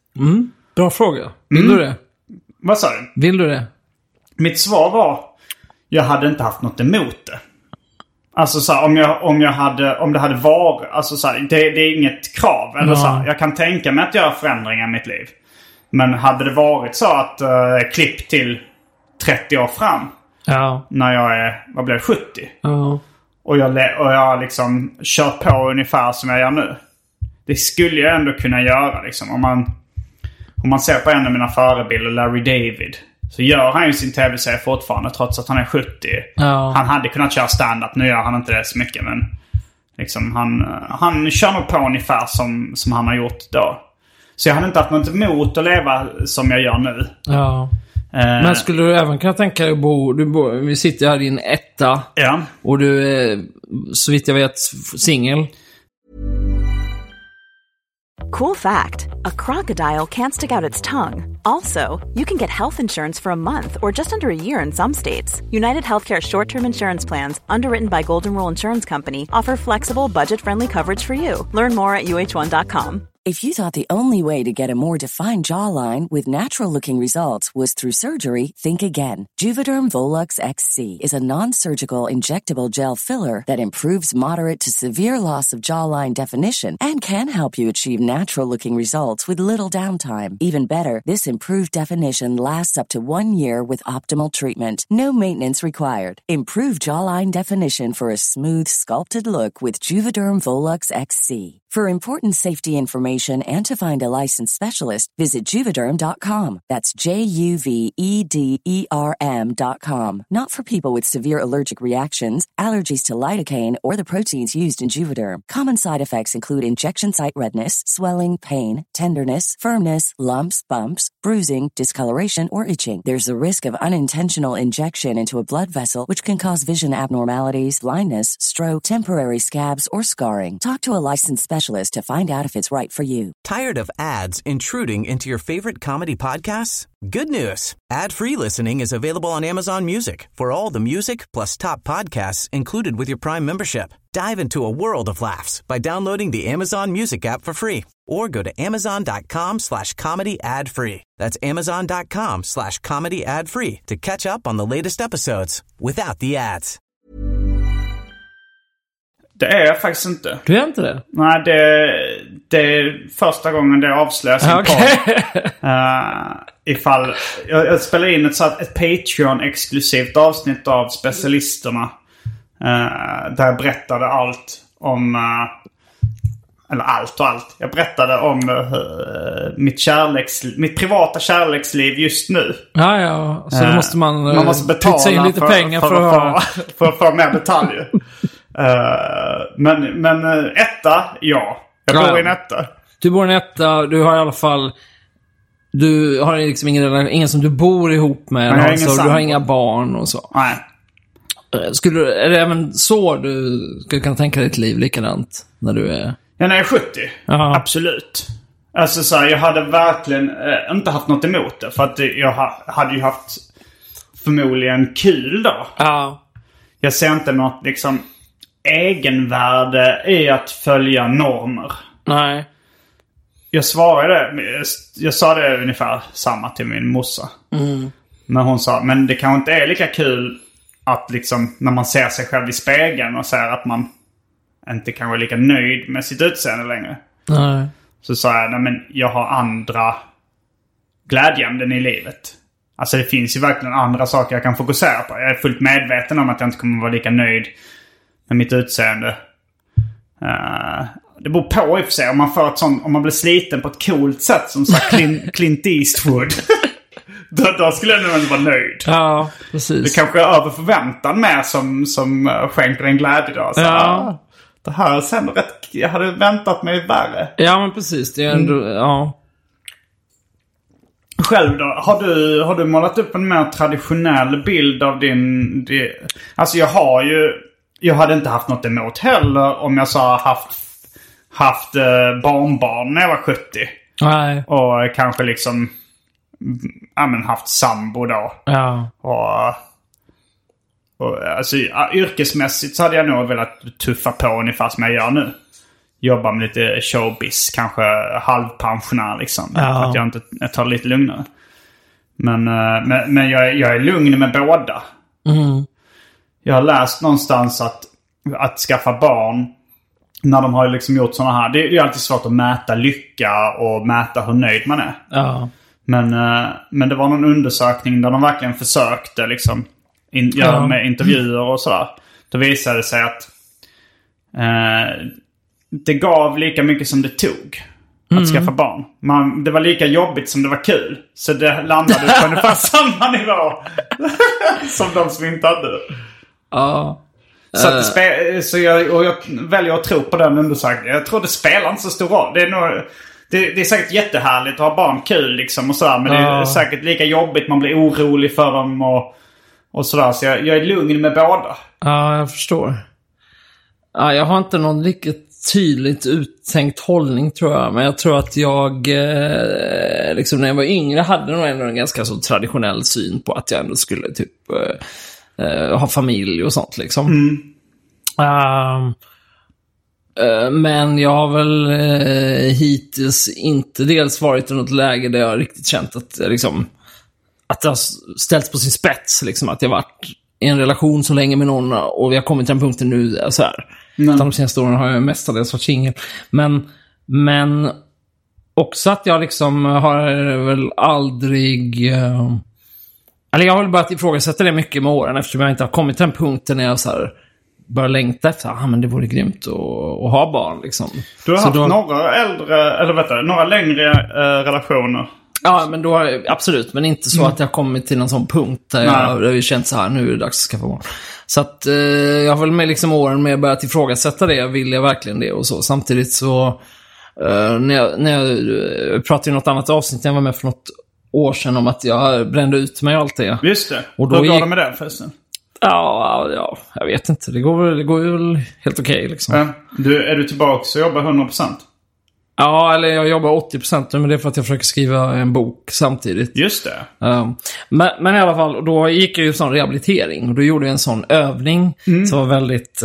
Bra fråga. Vill du det? Vad sa du? Vill du det? Mitt svar var, jag hade inte haft något emot det. Alltså så här, om det hade varit, alltså så här, det är inget krav eller så här, jag kan tänka mig att göra förändringar i mitt liv. Men hade det varit så att klipp till 30 år fram när jag är, vad blir det, 70? Och jag liksom kör på ungefär som jag gör nu. Det skulle jag ändå kunna göra liksom. Om man ser på en av mina förebilder, Larry David, så gör han ju sin tv-serie fortfarande trots att han är 70. Han hade kunnat köra stand-up, nu gör han inte det så mycket. Men liksom, han kör nog på ungefär som han har gjort då. Så jag hade inte haft något emot att leva som jag gör nu. Men skulle du även kunna tänka dig att vi sitter här i en etta. Och du är, så vitt jag vet, singel. Cool fact, a crocodile can't stick out its tongue. Also, you can get health insurance for a month or just under a year in some states. United Healthcare short-term insurance plans, underwritten by Golden Rule Insurance Company, offer flexible, budget-friendly coverage for you. Learn more at uh1.com. If you thought the only way to get a more defined jawline with natural-looking results was through surgery, think again. Juvederm Volux XC is a non-surgical injectable gel filler that improves moderate to severe loss of jawline definition and can help you achieve natural-looking results with little downtime. Even better, this improved definition lasts up to 1 year with optimal treatment. No maintenance required. Improve jawline definition for a smooth, sculpted look with Juvederm Volux XC. For important safety information and to find a licensed specialist, visit Juvederm.com. That's JUVEDERM.com. Not for people with severe allergic reactions, allergies to lidocaine, or the proteins used in Juvederm. Common side effects include injection site redness, swelling, pain, tenderness, firmness, lumps, bumps, bruising, discoloration, or itching. There's a risk of unintentional injection into a blood vessel, which can cause vision abnormalities, blindness, stroke, temporary scabs, or scarring. Talk to a licensed specialist to find out if it's right for you. Tired of ads intruding into your favorite comedy podcasts? Good news. Ad-free listening is available on Amazon Music for all the music plus top podcasts included with your Prime membership. Dive into a world of laughs by downloading the Amazon Music app for free or go to amazon.com/comedy ad-free. That's amazon.com/comedy ad-free to catch up on the latest episodes without the ads. Det är jag faktiskt inte. Du är inte det? Nej, det är första gången det avslöjas på. Ifall jag spelar in ett Patreon-exklusivt avsnitt av Specialisterna. Där jag berättade allt om... eller allt. Jag berättade om mitt privata kärleksliv just nu. Ja. Så då måste man måste betala in lite pengar för att få mer detaljer. Men etta, ja. Jag bor i en etta. Du bor i en etta, du har i alla fall... Du har liksom ingen som du bor ihop med. Alltså, du har inga barn och så. Nej. Är det även så du skulle kunna tänka ditt liv likadant när du är... Ja, när jag är 70. Aha. Absolut. Alltså så här, jag hade verkligen inte haft något emot det. För att jag hade ju haft förmodligen kul då. Ja. Jag ser inte något liksom egenvärde i att följa normer. Nej. Jag sa det ungefär samma till min morsa. Men hon sa, men det kanske inte är lika kul att liksom när man ser sig själv i spegeln och säger att man inte kan vara lika nöjd med sitt utseende längre. Nej. Så sa jag, nej men jag har andra glädjeämnen i livet. Alltså det finns ju verkligen andra saker jag kan fokusera på. Jag är fullt medveten om att jag inte kommer vara lika nöjd med mitt utseende. Det beror på i och för sig. Om man blir sliten på ett coolt sätt som sagt Clint Eastwood. då skulle jag nog inte vara nöjd. Ja, precis. Det kanske är över förväntan med som skänker en glädje då. Så, ja. Det här sen rätt... Jag hade väntat mig värre. Ja, men precis. Det är ändå... Ja. Själv då? Har du målat upp en mer traditionell bild av din... Alltså jag hade inte haft något emot heller om jag sa haft barnbarn när jag var 70. Nej. Och kanske liksom haft sambo då. Ja. Och alltså yrkesmässigt så hade jag nog velat tuffa på ungefär som jag gör nu. jobba med lite showbiz. Kanske halvpensionär liksom. Att jag tar det lite lugnare. Men jag är lugn med båda. Jag har läst någonstans att skaffa barn när de har liksom gjort såna här. Det är alltid svårt att mäta lycka och mäta hur nöjd man är. Ja. Men det var någon undersökning där de verkligen försökte liksom göra med intervjuer och sådär. Då visade det sig att det gav lika mycket som det tog att skaffa barn. Det var lika jobbigt som det var kul. Så det landade på ungefär samma nivå som de som inte hade det. Ja. Så jag väljer att tro på den undersökningen. Jag tror det spelar inte så stor roll. Det är säkert jättehärligt att ha barn, kul liksom och sådär. Men det är säkert lika jobbigt. Man blir orolig för dem och sådär. Så jag är lugn med båda. Ja, jag förstår. Ja, jag har inte någon riktigt tydligt uttänkt hållning tror jag. Men jag tror att jag liksom när jag var yngre hade nog ändå en ganska så traditionell syn på att jag ändå skulle typ ha familj och sånt liksom. Men jag har väl hittills inte dels varit i något läge där jag riktigt känt att liksom, att det har ställts på sin spets liksom, att jag varit i en relation så länge med någon och vi har kommit till den punkten nu så här. De senaste åren har jag mestadels varit singel. Men också att jag liksom har väl aldrig eller jag har väl börjat ifrågasätta det mycket med åren eftersom jag inte har kommit till den punkten när jag så här börjar längta efter men det vore grymt att ha barn liksom. Du har haft några äldre eller några längre relationer. Ja, men då har absolut, men inte så att jag har kommit till någon sån punkt där jag har känt så här, nu är det dags att skaffa barn. Så att jag har väl med liksom åren med börjat ifrågasätta det, vill jag verkligen det och så. Samtidigt så när jag pratade i något annat avsnitt jag var med för något år sedan om att jag brände ut mig och allt det. Just det, och då går det med det förresten. Ja, jag vet inte. Det går väl helt okej liksom. Är du tillbaka och jobbar 100%? Ja, eller jag jobbar 80%, men det är för att jag försöker skriva en bok samtidigt. Just det. Men i alla fall, då gick jag ju sån rehabilitering. Och då gjorde jag en sån övning som var väldigt,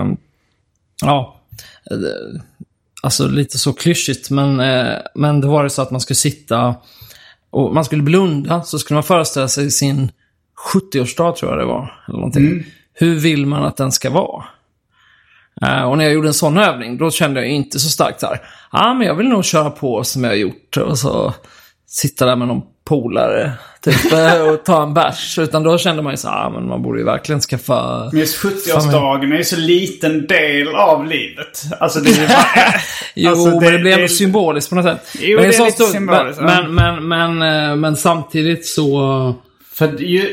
alltså lite så klyschigt. Men det var det så att man skulle sitta och man skulle blunda. Så skulle man föreställa sig sin 70-årsdag tror jag det var. Eller någonting. Hur vill man att den ska vara? Och när jag gjorde en sån övning, då kände jag inte så starkt så här. Men jag vill nog köra på som jag har gjort. Och så sitta där med någon polare typ, och ta en bärs. Utan då kände man ju så här, men man borde ju verkligen skaffa... Men just 70-årsdagen är ju så liten del av livet. Alltså det är ju bara... Jo, alltså, men det blev ändå symboliskt på något sätt. Jo, men det är lite symboliskt. Men samtidigt så... För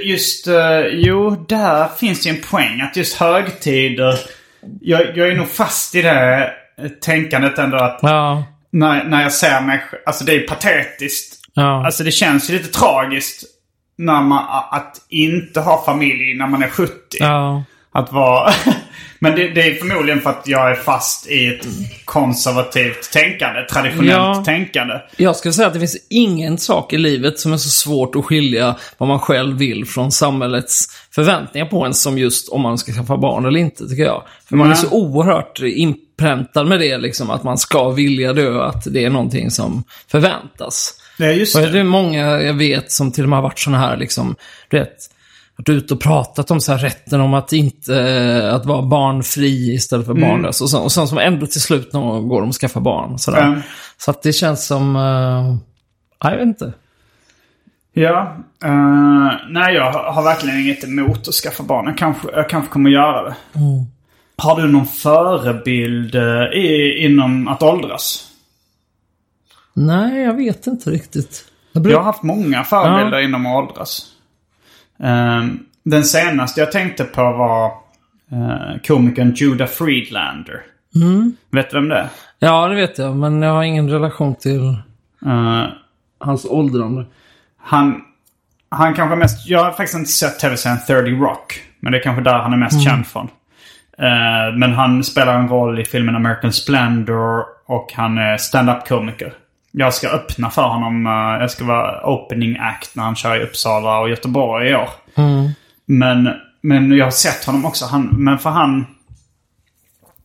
där finns ju en poäng. Att just högtider... Jag är nog fast i det tänkandet ändå att när jag ser mig... Alltså det är patetiskt. Ja. Alltså det känns ju lite tragiskt när att inte ha familj när man är 70. Ja. Att vara... Men det är förmodligen för att jag är fast i ett konservativt tänkande, traditionellt tänkande. Jag skulle säga att det finns ingen sak i livet som är så svårt att skilja vad man själv vill från samhällets förväntningar på en som just om man ska skaffa barn eller inte, tycker jag. För man är så oerhört inpräntad med det liksom, att man ska vilja dö, att det är någonting som förväntas. Det är just det. Och det är många jag vet som till och med har varit såna här liksom, du vet, varit ute och pratat om så här rätten om att inte att vara barnfri istället för barnlös och sånt som ändå till slut någon går och skaffar barn så där. Så att det känns som jag vet inte. Ja, nej, jag har verkligen inget emot att skaffa barn. Jag kanske kommer göra det. Har du någon förebild inom att åldras? Nej, jag vet inte riktigt. Jag har haft många förebilder inom att åldras. Den senaste jag tänkte på var komikern Judah Friedlander. Vet du vem det är? Ja, det vet jag, men jag har ingen relation till hans åldrande. Han kanske mest... Jag har faktiskt inte sett tv-serien 30 Rock, men det är kanske där han är mest känd från. Men han spelar en roll i filmen American Splendor och han är stand-up-komiker. Jag ska öppna för honom. Jag ska vara opening act när han kör i Uppsala och Göteborg i år. Men jag har sett honom också. Han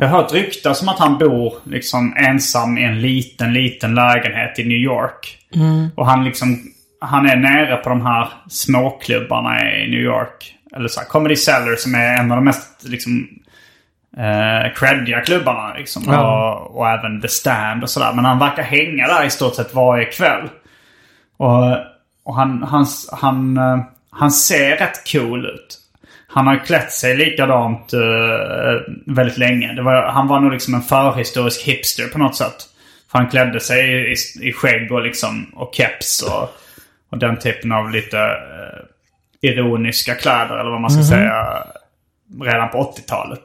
Jag har hört ryktas som att han bor liksom ensam i en liten lägenhet i New York. Och han är nere på de här småklubbarna i New York. Eller så här, Comedy Cellar som är en av de mest liksom creddiga klubbarna liksom. Och även The Stand och sådär. Men han verkar hänga där i stort sett varje kväll. Och han ser rätt cool ut. Han har klätt sig likadant väldigt länge. Han var nog liksom en förhistorisk hipster på något sätt. För han klädde sig i skägg och liksom och keps och den typen av lite ironiska kläder eller vad man ska säga redan på 80-talet.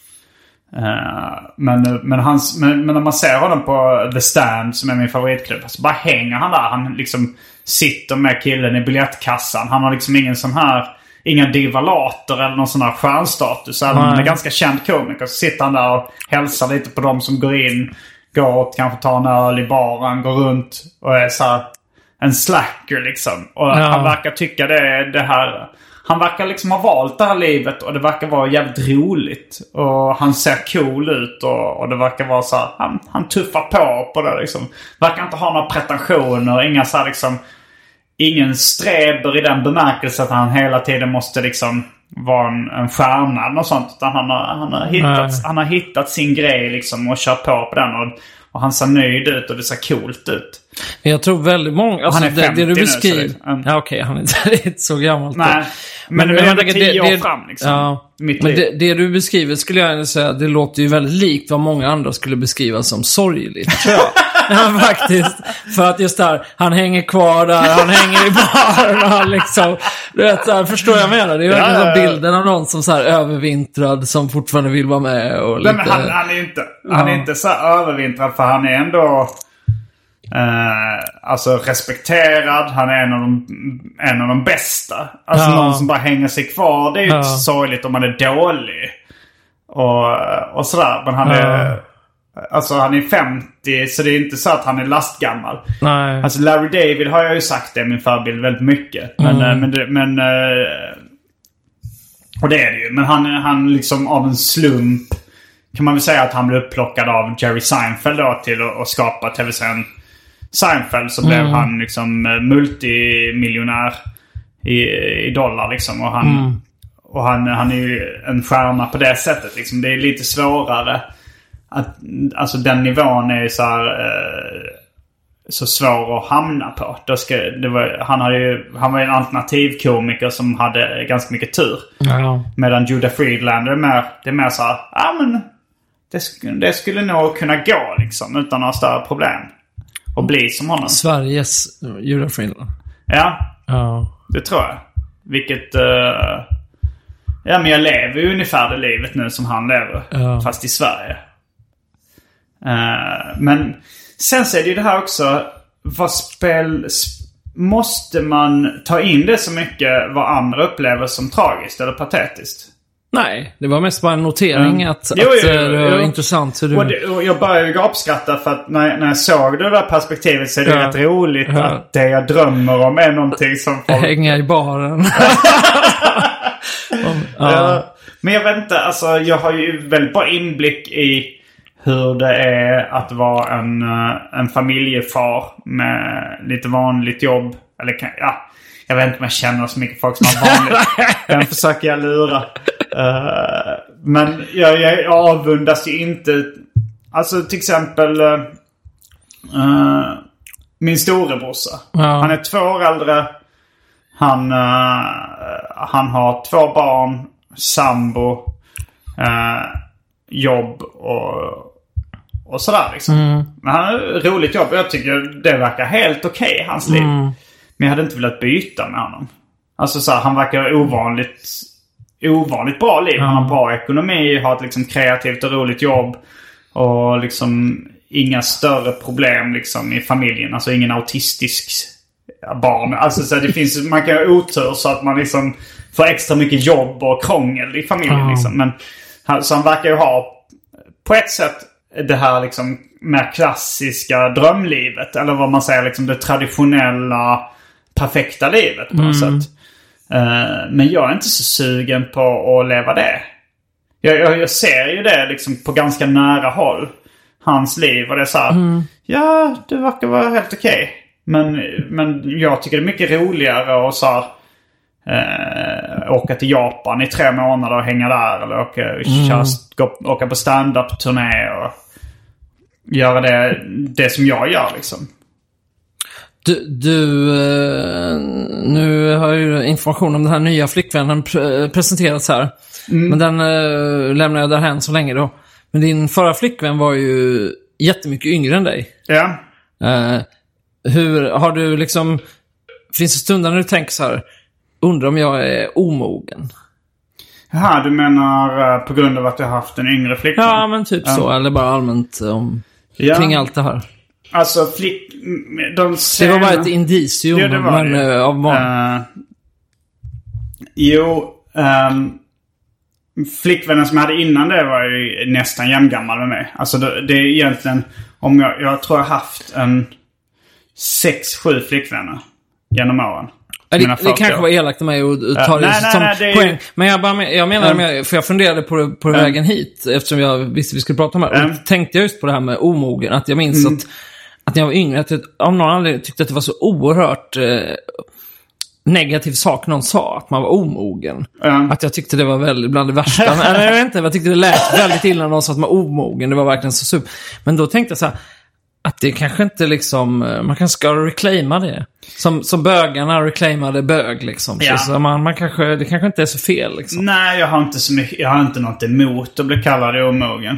Men när man ser honom på The Stand som är min favoritklubb så bara hänger han där. Han liksom sitter med killen i biljettkassan. Han har liksom inga divalater eller någon sån här stjärnstatus. Även om han är ganska känd komiker så sitter han där och hälsar lite på dem som går in. Går och kanske tar en öl i baren, går runt och är så här en slacker liksom. Och han verkar tycka det här. Han verkar liksom ha valt det här livet och det verkar vara jävligt roligt. Och han ser cool ut och det verkar vara så här, han tuffar på det liksom. Verkar inte ha några pretensioner, inga så här liksom, ingen sträber i den bemärkelsen att han hela tiden måste liksom vara en stjärna och sånt. Utan han har hittat sin grej liksom och kört på den och han ser nöjd ut och det ser coolt ut. Jag tror väldigt många... Alltså han är 50 det du beskriver... nu. Ja, okej, han är inte så gammal. Nej, men det är 10 år fram liksom. Ja, men det du beskriver skulle jag säga, det låter ju väldigt likt vad många andra skulle beskriva som sorgligt, tror jag. Ja, faktiskt. För att just där, han hänger kvar där, han hänger i baren och han liksom... Du vet, så här, förstår jag menar? Det är verkligen som bilden av någon som så här övervintrad som fortfarande vill vara med och lite... Nej, men han är inte så övervintrad för han är ändå... alltså respekterad. Han är en av de bästa. Alltså någon som bara hänger sig kvar. Det är ju inte sorgligt om man är dålig och sådär. Men han är alltså han är 50, så det är inte så att han är lastgammal. Nej. Alltså Larry David har jag ju sagt, det är min förebild väldigt mycket. Men och det är det ju. Men han liksom av en slump kan man väl säga att han blev upplockad av Jerry Seinfeld då till att skapa tv-serien Seinfeld. Så blev han liksom multimiljonär i dollar liksom. Och han är ju en stjärna på det sättet liksom. Det är lite svårare att, alltså den nivån är så här, så svår att hamna på. Han var en alternativkomiker som hade ganska mycket tur. Medan Judah Friedlander det är mer så här, men det skulle nog kunna gå liksom utan några större problem och bli som honom. Sveriges Judah Friedlander. Ja, det tror jag. Vilket men jag lever ju ungefär det livet nu som han lever, fast i Sverige. Men sen så är det ju det här också, måste man ta in det så mycket vad andra upplever som tragiskt eller patetiskt? Nej, det var mest bara en notering att det var intressant hur du... Och jag började ju gapskratta för att när jag såg det där perspektivet så är det rätt roligt att det jag drömmer om är någonting som folk... Hänga i baren. Men jag vet inte, alltså jag har ju väldigt bra inblick i hur det är att vara en familjefar med lite vanligt jobb. Eller jag vet inte om jag känner så mycket folk som har vanligt. Den försöker jag lura. Men jag avundas ju inte. Alltså till exempel min storebrorsa. Han är 2 år äldre. Han har 2 barn, sambo, jobb och sådär liksom. Men han har roligt jobb och jag tycker det verkar helt okej hans liv. Men jag hade inte velat byta med honom. Alltså så här, han verkar ovanligt bra liv. Han har bra ekonomi, har ett liksom kreativt och roligt jobb och liksom inga större problem liksom i familjen. Alltså ingen autistisk barn. Alltså så här, det finns, man kan ha otur så att man liksom får extra mycket jobb och krångel i familjen liksom. Men så han verkar ju ha på ett sätt det här liksom mer klassiska drömlivet. Eller vad man säger, liksom det traditionella perfekta livet på något sätt. Men jag är inte så sugen på att leva det. Jag ser ju det liksom på ganska nära håll. Hans liv, och det är så här, ja, det verkar vara helt okej. Men jag tycker det är mycket roligare att så här, åka till Japan i 3 månader och hänga där. Eller åka på stand-up-turné och göra det som jag gör liksom. Nu har ju information om den här nya flickvännen presenterats här. Men den lämnar jag därhän så länge då. Men din förra flickvän var ju jättemycket yngre än dig. Ja. Hur har du liksom... Finns det stunder när du tänker så här, undrar om jag är omogen? Ja, du menar på grund av att du har haft en yngre flickvän? Ja, men typ så. Eller bara allmänt kring allt det här. Alltså, det var bara ett indicium. Ja, det var men, det. Av många. Flickvännen som jag hade innan det var ju nästan jämngammal med mig. Alltså det är egentligen... Jag tror jag har haft 6-7 flickvänner genom åren. Det kanske var elakt av mig att ta det som poäng. Men jag menar, för jag funderade på vägen hit, eftersom jag visste vi skulle prata om det. Och tänkte jag just på det här med omogen. Att jag minns att när jag var yngre, att jag av någon anledning tyckte att det var så oerhört negativ sak någon sa, att man var omogen. Att jag tyckte det var väldigt bland det värsta. Eller jag vet inte, jag tyckte det lät väldigt illa när någon sa att man var omogen. Det var verkligen så super. Men då tänkte jag så här, att det kanske inte liksom, man kanske ska reclaima det. Som bögarna reclaimade bög liksom. Ja. Så man kanske, det kanske inte är så fel liksom. Nej, jag har inte så mycket, jag har inte något emot att bli kallad omogen.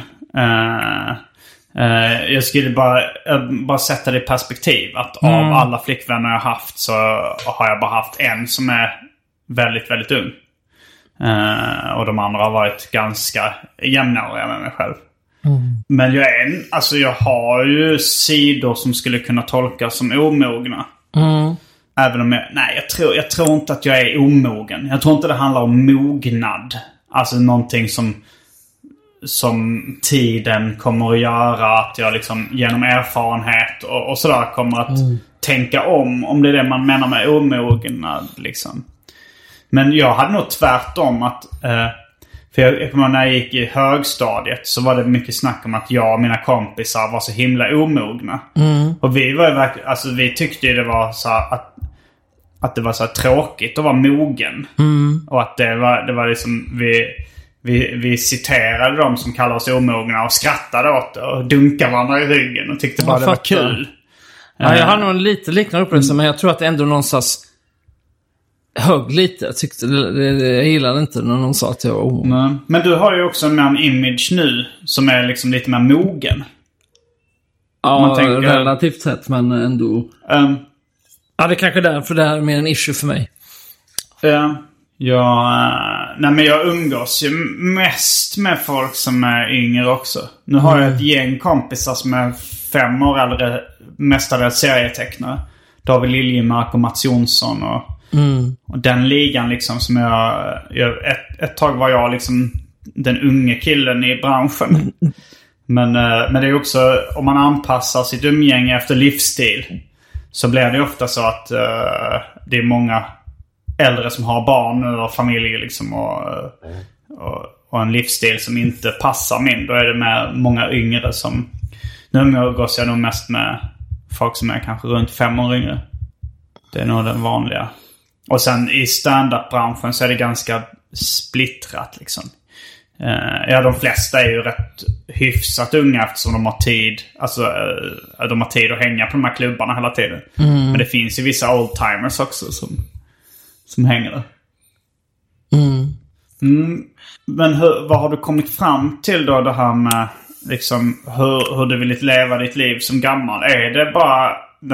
Jag skulle bara sätta det i perspektiv. Att av alla flickvänner jag haft så har jag bara haft en som är väldigt, väldigt ung. Och de andra har varit ganska jämnåriga med mig själv. Men jag har ju sidor som skulle kunna tolkas som omogna. Även om jag tror inte att jag är omogen. Jag tror inte det handlar om mognad. Alltså någonting som tiden kommer att göra, att jag liksom genom erfarenhet och sådär kommer att tänka om det är det man menar med omognad liksom. Men jag hade nog tvärtom att för jag kommer när jag gick i högstadiet så var det mycket snack om att jag och mina kompisar var så himla omogna. Och vi var ju verkligen, alltså vi tyckte ju det var så att det var så tråkigt att vara mogen. Och att det var liksom vi citerade dem som kallade oss omogna och skrattade åt det och dunkade varandra i ryggen och tyckte bara det var kul. Ja, jag har nog en lite liknande upplevelse, men jag tror att det ändå någonstans hög lite. Jag tyckte jag gillade inte när någon sa att jag var omogen. Men du har ju också en image nu som är liksom lite mer mogen. Ja, man tänker, relativt sett, men ändå. Ja, det är kanske därför det här är mer en issue för mig. Men jag umgås ju mest med folk som är yngre också. Nu har jag ett gäng kompisar som är 5 år äldre, mestadels serietecknare. David Liljemark och Mats Jonsson och den ligan liksom som ett tag var jag liksom den unge killen i branschen. Men det är också, om man anpassar sitt umgänge efter livsstil så blir det ofta så att det är många äldre som har barn och familjer liksom och en livsstil som inte passar min. Då är det med många yngre som... Nu umgås jag nog mest med folk som är kanske runt 5 år yngre. Det är nog den vanliga. Och sen i stand-up-branschen så är det ganska splittrat liksom. De flesta är ju rätt hyfsat unga eftersom de har tid. Alltså de har tid att hänga på de här klubbarna hela tiden. Men det finns ju vissa oldtimers också som hänger där. Men vad har du kommit fram till då, det här med liksom hur du vill leva ditt liv som gammal? Är det bara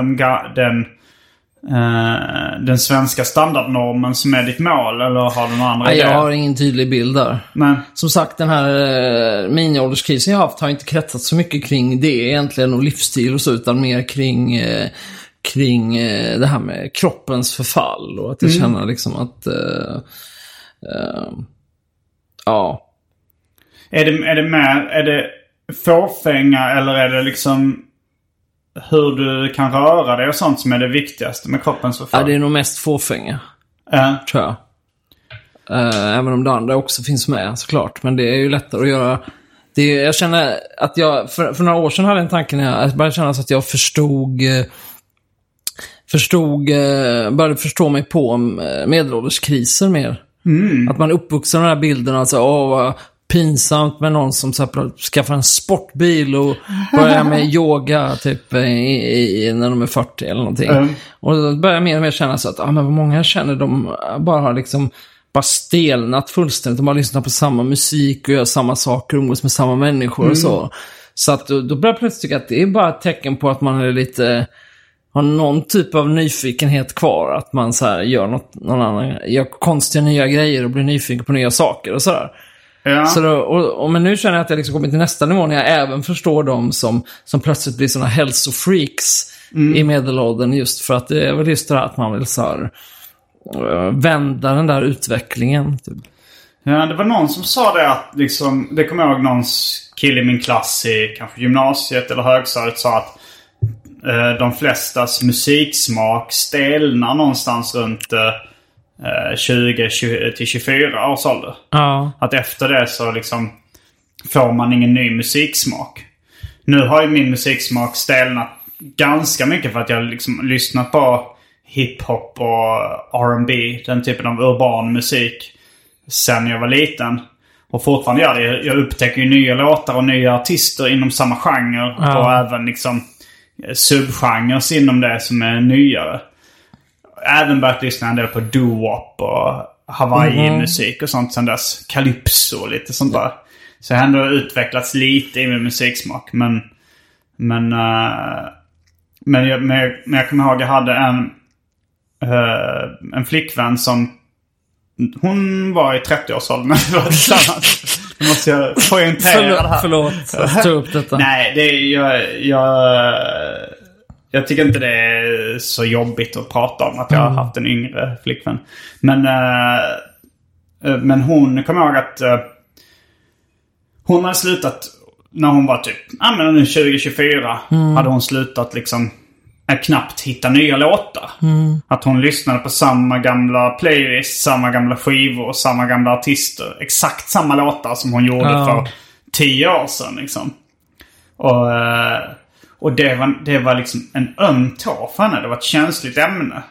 den svenska standardnormen som är ditt mål, eller har du några andra idéer? Jag har ingen tydlig bild där. Nej. Som sagt, den här miniålderskrisen jag haft har inte kretsat så mycket kring det egentligen och livsstil och så, utan mer kring det här med kroppens förfall och att jag känner liksom att Är det fåfänga, eller är det liksom hur du kan röra dig och sånt som är det viktigaste med kroppens förfall? Ja, det är nog mest fåfänga. Tror jag. Även om det andra också finns med såklart. Men det är ju lättare att göra. Jag känner att jag för några år sedan hade en tanke när jag började känna att jag började förstå mig på medelålderskriser mer. Att man uppvuxen med den här bilden, alltså vad pinsamt med någon som skaffar en sportbil och börjar med yoga typ när de är 40 eller någonting. Och då börjar jag mer och mer känna så att men vad många känner, de bara har liksom bara stelnat fullständigt. De har lyssnat på samma musik och gör samma saker och umgås med samma människor och så. Så att då börjar jag plötsligt tycka att det är bara ett tecken på att man är lite, har någon typ av nyfikenhet kvar. Att man så här gör konstiga nya grejer och blir nyfiken på nya saker och sådär. Ja. Så då, men nu känner jag att jag liksom kommit till nästa nivå när jag även förstår dem som plötsligt blir såna hälsofreaks i medelåldern, just för att det är väl just det här att man vill så här vända den där utvecklingen typ. Ja, det var någon som sa det att liksom, det kommer jag ihåg, någons kille i min klass i kanske gymnasiet eller högstadiet sa att de flestas musiksmak stelnar någonstans runt 20-24 års ålder. Ja. Att efter det så liksom får man ingen ny musiksmak. Nu har ju min musiksmak stelnat ganska mycket för att jag liksom lyssnat på hiphop och R&B, den typen av urban musik sen jag var liten. Och fortfarande gör det. Jag upptäcker ju nya låtar och nya artister inom samma genre. Ja. Och även liksom subgenres inom det som är nyare. Även börjat lyssna en del på doo-wop och Hawaii-musik och sånt sen dess. Calypso och lite sånt där. Så jag har ändå utvecklats lite i min musiksmak. Men jag kommer ihåg, jag hade en flickvän som, hon var i 30-årsåldern när vi var tillsammans. Nu måste jag poängtera det här. Förlåt, jag tog upp detta. Nej, jag tycker inte det är så jobbigt att prata om att jag har haft en yngre flickvän. Men hon kom ihåg att hon hade slutat när hon var typ 20-24 hade hon slutat liksom knappt hitta nya låtar. Att hon lyssnade på samma gamla playlist, samma gamla skivor, samma gamla artister, exakt samma låtar som hon gjorde för 10 år sedan liksom. Och det var liksom en öm tå för henne. Det var ett känsligt ämne.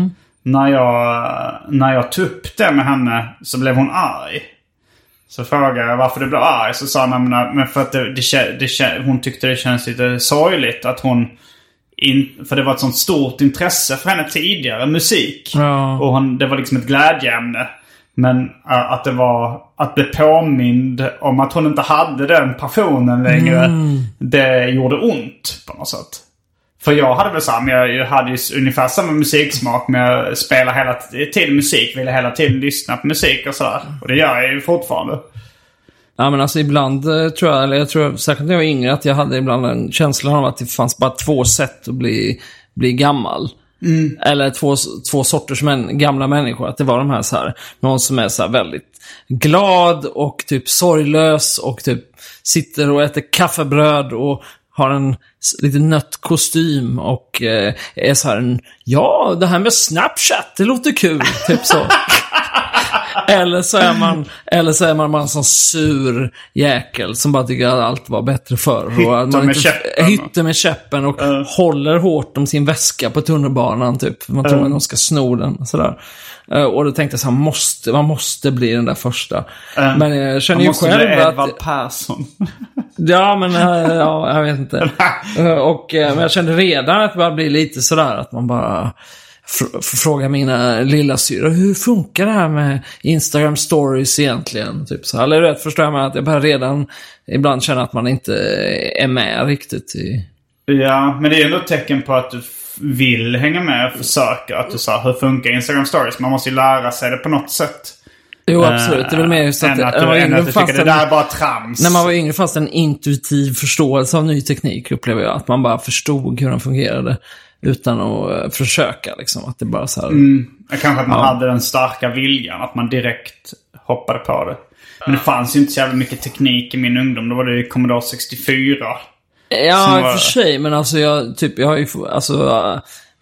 När jag tog upp det med henne så blev hon arg. Så frågade jag varför du blev arg. Så sa hon, men för att hon tyckte det känns lite sorgligt att hon för det var ett sånt stort intresse för henne tidigare, musik. Och det var liksom ett glädjeämne. Men att bli påmind om att hon inte hade den passionen längre, det gjorde ont på något sätt. För jag hade väl samma, jag hade ju ungefär samma musiksmak, men jag spelar hela tiden musik, ville hela tiden lyssna på musik och sådär. Och det gör jag ju fortfarande. Ja, men alltså ibland jag tror särskilt när jag var yngre, att jag hade ibland en känsla av att det fanns bara 2 sätt att bli gammal. Eller två sorters gamla människor. Att det var de här så här, någon som är så här väldigt glad och typ sorglös och typ sitter och äter kaffebröd och har en lite nött kostym och är så här det här med Snapchat, det låter kul, typ så. Eller så är man bara en sån sur jäkel som bara tycker att allt var bättre förr. Och att man hytter med käppen och håller hårt om sin väska på tunnelbanan typ. Man tror att de ska sno den. Sådär. Och då tänkte jag så här, man måste bli den där första. Men jag känner ju själv att Edvard Persson. Jag vet inte. Men jag kände redan att det bara blir lite sådär att man bara fråga mina lilla syra, hur funkar det här med Instagram stories egentligen? Typ så. Eller rätt förstår jag med att jag bara redan ibland känner att man inte är med riktigt i... Ja, men det är ändå ett tecken på att du vill hänga med och försöka. Att du sa, hur funkar Instagram stories? Man måste ju lära sig det på något sätt. Jo, absolut. Det är väl mer just att du tycker det där är bara trams. När man var yngre fanns en intuitiv förståelse av ny teknik, upplever jag. Att man bara förstod hur den fungerade utan att försöka liksom, att det bara så här... Kanske att man hade den starka viljan, att man direkt hoppade på det. Men det fanns ju inte så jävla mycket teknik i min ungdom. Då var det Commodore 64. Ja, i och för sig, men alltså jag har ju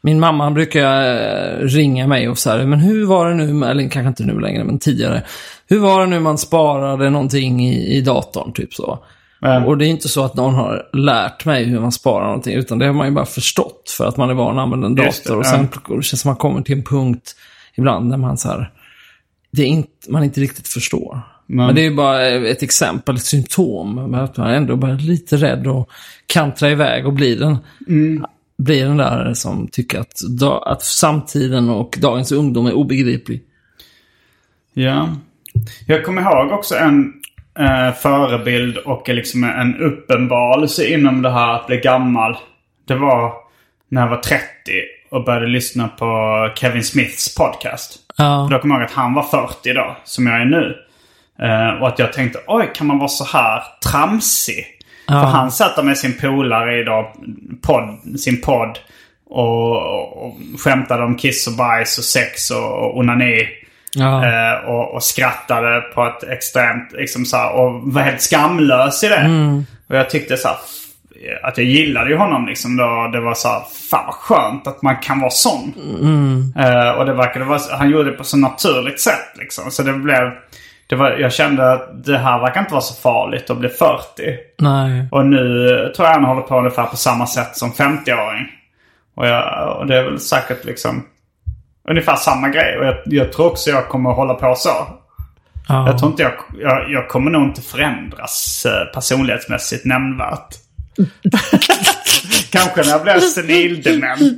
Min mamma brukar ringa mig och så här, men hur var det nu, eller kanske inte nu längre, men tidigare. Hur var det nu man sparade någonting i datorn, typ så. Och det är inte så att någon har lärt mig hur man sparar någonting, utan det har man ju bara förstått för att man är van att använda en dator. Och sen det känns som man kommer till en punkt ibland där man så här, man inte riktigt förstår. Men det är ju bara ett exempel, ett symptom. Att man ändå bara är lite rädd och kantra iväg och blir den där som tycker att samtiden och dagens ungdom är obegriplig. Ja. Jag kommer ihåg också en förebild och liksom en uppenbarelse inom det här att bli gammal. Det var när jag var 30 och började lyssna på Kevin Smiths podcast. Ja. Då kommer jag ihåg att han var 40 då, som jag är nu. Och att jag tänkte, oj, kan man vara så här tramsig? Ja. För han satt där med sin polare idag, sin podd och skämtade om kiss och bajs och sex och onani. Ja. Och skrattade på ett extremt liksom så här, och var helt skamlös i det. Och jag tyckte så här, att jag gillade ju honom liksom då. Det var så här, fan vad skönt att man kan vara sån. Och det verkade han gjorde det på så naturligt sätt liksom. Så jag kände att det här verkar inte vara så farligt att bli 40. Nej. Och nu tror jag han håller på ungefär på samma sätt som 50-åring. Och det är väl säkert liksom ungefär samma grej. Och jag tror också jag kommer att hålla på så. Ja. Jag tror inte jag kommer nog inte förändras personlighetsmässigt nämnvärt. Kanske när jag blir senildement.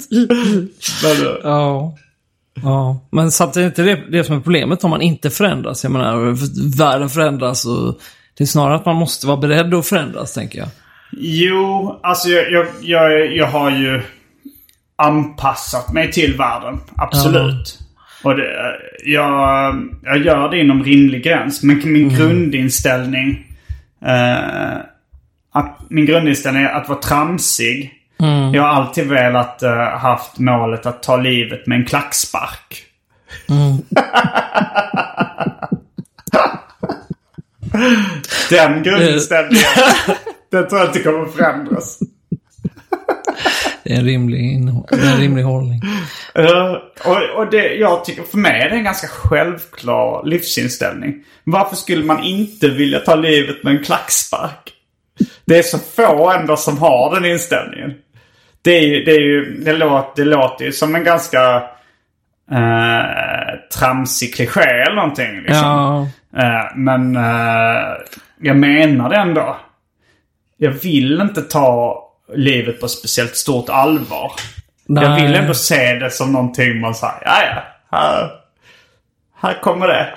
Ja, men samtidigt är det som är problemet om man inte förändras. Jag menar, världen förändras och det är snarare att man måste vara beredd att förändras, tänker jag. Jo, alltså jag har ju anpassat mig till världen, absolut. Och jag gör det inom rimlig gräns. Men min grundinställning är att vara tramsig. Jag har alltid velat haft målet att ta livet med en klackspark. Den grundinställningen, den tror jag inte kommer förändras. Det är en rimlig hållning. Och jag tycker för mig är det en ganska självklar livsinställning. Varför skulle man inte vilja ta livet med en klackspark? Det är så få ändå som har den inställningen. Det låter ju som en ganska tramsig kliché eller någonting liksom. Ja. Men jag menar det ändå. Jag vill inte ta livet på speciellt stort allvar. Nej. Jag vill ändå se det som någonting man säger, här kommer det.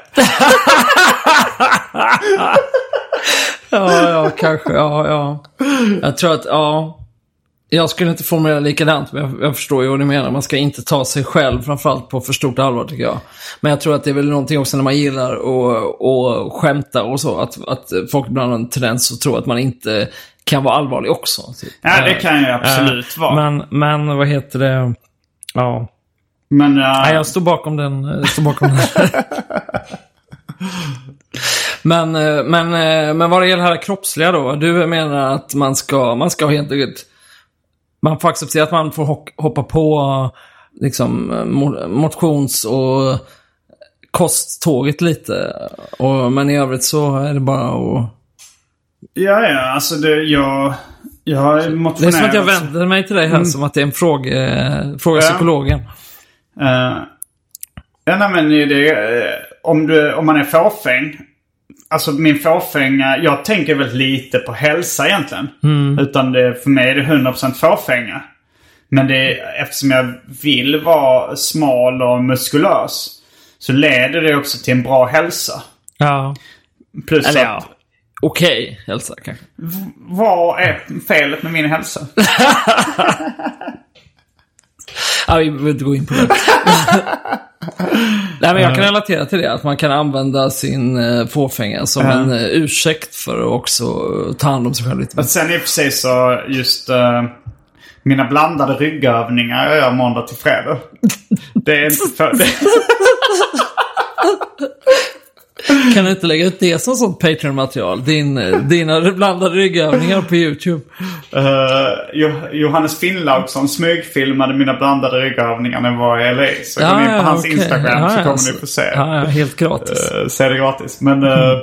Ja, kanske, ja. Jag tror att, jag skulle inte formulera likadant, men jag förstår ju vad du menar. Man ska inte ta sig själv framförallt på för stort allvar, tycker jag. Men jag tror att det är väl någonting också när man gillar och skämta och så, att folk ibland har en tendens att tro att man inte kan vara allvarlig också. Typ. Ja, det kan ju absolut vara. Men vad heter det? Ja. Men nej, jag står bakom den. Men vad det gäller här kroppsliga då, du menar att man ska helt enkelt, man får acceptera att man får hoppa på liksom motions- och kosttåget lite, men i övrigt så är det bara att... Ja, alltså jag har motionerat. Det är som att jag vänder mig till dig här som att det är en fråga psykologen. Nej, men om man är fåfäng, alltså min fåfänga, jag tänker väldigt lite på hälsa egentligen. Utan för mig är det 100% fåfänga. Men eftersom jag vill vara smal och muskulös, så leder det också till en bra hälsa. Ja. Plus eller att... Okej, hälsa kanske. Vad är felet med min hälsa? Vi behöver inte gå in på det. Nej, men jag kan relatera till det, att man kan använda sin fåfänga som en ursäkt för att också ta hand om sig själv lite. Men sen i och för sig så just mina blandade ryggövningar jag gör måndag till fredag. Det är inte för det. Kan du inte lägga ut det som sånt Patreon-material? Dina blandade ryggövningar på YouTube. Johannes Finnlaugsson smygfilmade mina blandade ryggövningar när jag var i LA. Så gå in på hans Instagram så kommer ni få se. Ja, helt gratis. Se det gratis. Men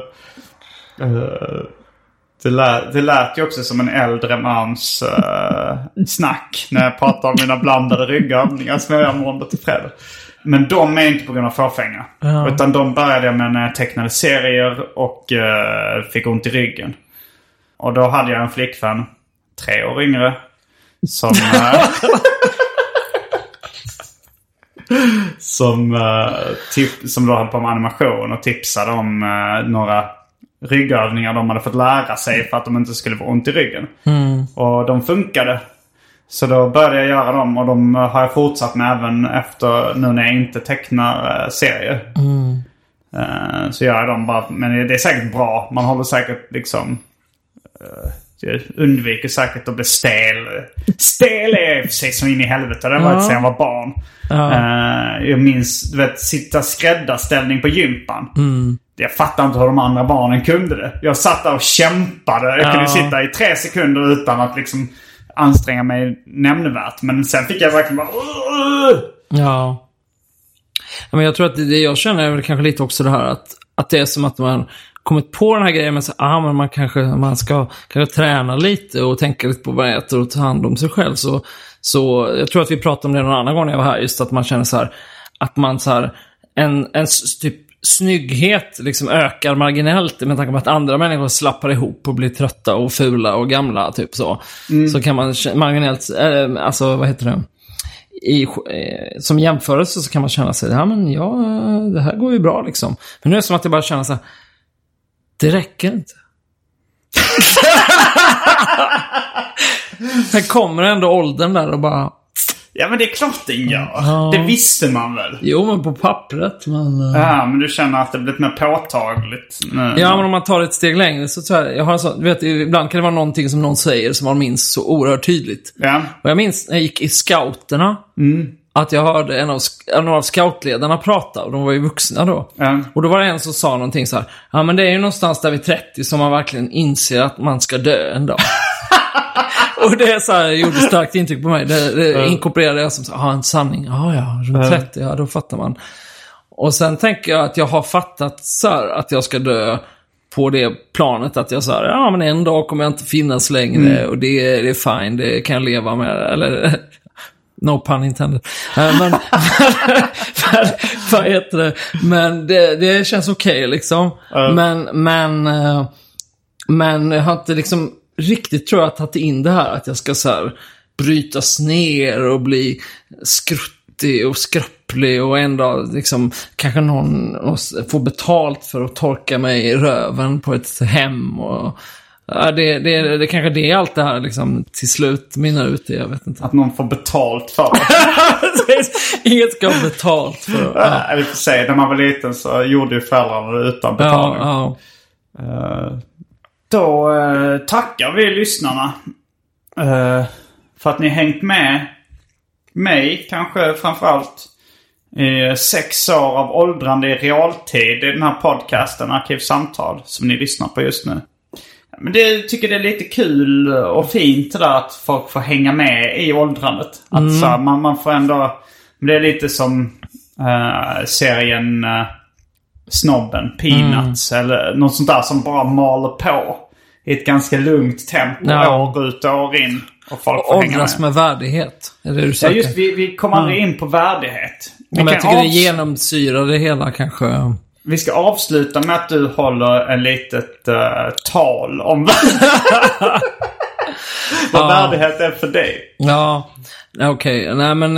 det lät ju också som en äldre mans snack när jag pratar om mina blandade ryggövningar som jag gör måndag till fredag. Men de är inte på grund av fåfänga. Utan de började med när jag tecknade serier och fick ont i ryggen. Och då hade jag en flickvän, 3 år yngre, som som då höll på med animation och tipsade om några ryggövningar de hade fått lära sig för att de inte skulle få ont i ryggen. Och de funkade. Så då började jag göra dem, och de har jag fortsatt med även efter nu när jag inte tecknar serier. Så gör jag dem bara, men det är säkert bra. Man håller säkert liksom undviker säkert att bli stel. Stel är precis som in i helvete. Det var inte sen jag var barn. Jag minns, du vet, sitta skräddarställning på gympan. Jag fattar inte hur de andra barnen kunde det. Jag satt där och kämpade. Jag kunde sitta i 3 sekunder utan att liksom anstränga mig nämnvärt. Men sen fick jag verkligen bara... Ja. Men jag tror att det jag känner är väl kanske lite också det här att det är som att man kommit på den här grejen med så, men man ska kanske träna lite och tänka lite på vad man äter och ta hand om sig själv. Så jag tror att vi pratade om det någon annan gång när jag var här, just att man känner så här att man så här en typ snygghet liksom ökar marginellt med tanke på att andra människor slappar ihop och blir trötta och fula och gamla typ så. Så kan man marginellt alltså vad heter det? Som jämförelse så kan man känna sig det här går ju bra liksom. Men nu är det som att jag bara känner så här, det räcker inte. Sen kommer ändå åldern där och bara... Ja, men det är klart det gör. Det visste man väl. Jo, men på pappret. Ja, men du känner att det blivit mer påtagligt. Ja, men om man tar ett steg längre så tror jag har så, du vet, ibland kan det vara någonting som någon säger som man minns så oerhört tydligt. Ja. Och jag minns när jag gick i scouterna att jag hörde en av scoutledarna prata, och de var ju vuxna då. Och då var det en som sa någonting så här: men det är ju någonstans där vid 30 som man verkligen inser att man ska dö en dag. Och det är så här, gjorde starkt intryck på mig. Det inkorporerade jag som en sanning. Runt 30, då fattar man. Och sen tänker jag att jag har fattat så här, att jag ska dö på det planet att jag sa, men en dag kommer jag inte finnas längre och det är fine, det kan jag leva med, eller no pun intended. Men vad heter det? Men det känns okej liksom. Men jag har inte liksom riktigt, tror jag, tagit in det här att jag ska så här brytas ner och bli skruttig och skröplig och ändå liksom kanske någon får betalt för att torka mig i röven på ett hem och det kanske det är allt det här liksom till slut minnar ut det, jag vet inte. Att någon får betalt för det. Inget ska ha betalt för det. Eller för sig, när man var liten så gjorde ju föräldrarna det utan betalning. Då tackar vi lyssnarna för att ni hängt med mig, kanske framförallt i 6 år av åldrande i realtid i den här podcasten Arkivsamtal som ni lyssnar på just nu. Men tycker det är lite kul och fint det där att folk får hänga med i åldrandet. Att så, man får ändå... Det är lite som serien Snobben, Peanuts eller något sånt där som bara maler på i ett ganska lugnt tempo år ut och år in. Och folk får hänga med värdighet. Är det du säger? Ja, just vi kommer aldrig in på värdighet. Men jag tycker det genomsyrar det hela kanske. Vi ska avsluta med att du håller en litet tal om vad värdighet är för dig. Ja, okej. Nej, men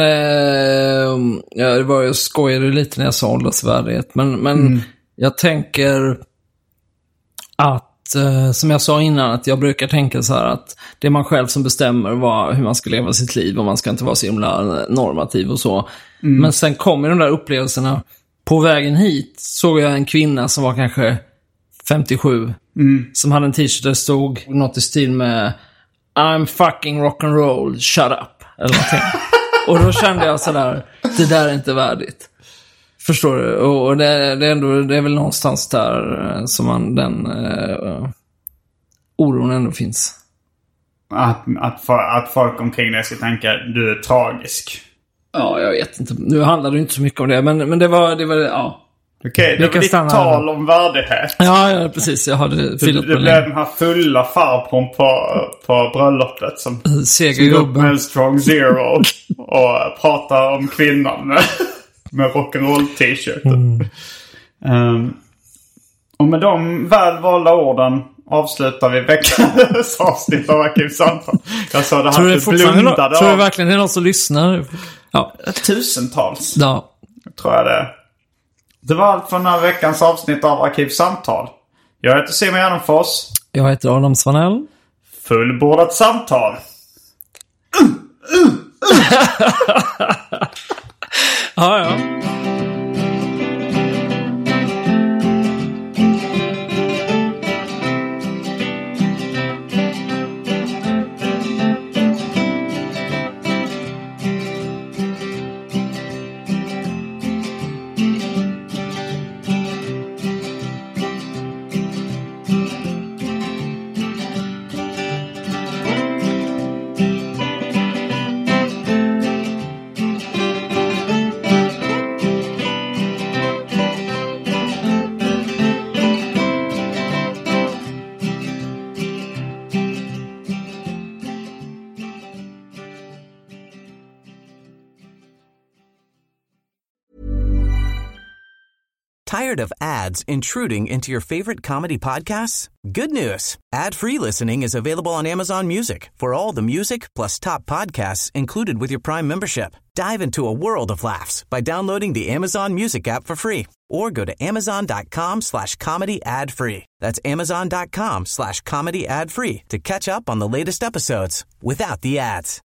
jag skojade lite när jag sa åldersvärdighet. Men jag tänker att, som jag sa innan, att jag brukar tänka så här att det är man själv som bestämmer hur man ska leva sitt liv och man ska inte vara så himla normativ och så. Men sen kommer de där upplevelserna. På vägen hit såg jag en kvinna som var kanske 57 som hade en t-shirt där det stod något i stil med I'm fucking rock'n'roll, shut up eller någonting. Och då kände jag sådär, det där är inte värdigt. Förstår du? Och det är väl någonstans där som den oron ändå finns. Att folk omkring dig ska tänka du är tragisk. Ja, jag vet inte. Nu handlar det inte så mycket om det, men det var ja. Okej, det var ditt tal om värdighet. Ja, precis. Jag hade fyllt det blev den här fulla farbrorn på bröllopet som går upp med en strong zero och pratar om kvinnan med rock'n'roll t-shirt. Och med de välvalda orden avslutar vi veckans avsnitt av Arkivsamtal. Jag sa det här att blundade. Tror du verkligen det är någon som lyssnar? Ja. Tusentals. Ja. Tror jag det. Det var allt för den här veckans avsnitt av Arkivsamtal. Jag heter Simon Gärdenfors. Jag heter Adam Svanell. Fullbordat samtal. Ja. Tired of ads intruding into your favorite comedy podcasts? Good news. Ad-free listening is available on Amazon Music for all the music plus top podcasts included with your Prime membership. Dive into a world of laughs by downloading the Amazon Music app for free or go to amazon.com/comedy ad-free. That's amazon.com/comedy ad-free to catch up on the latest episodes without the ads.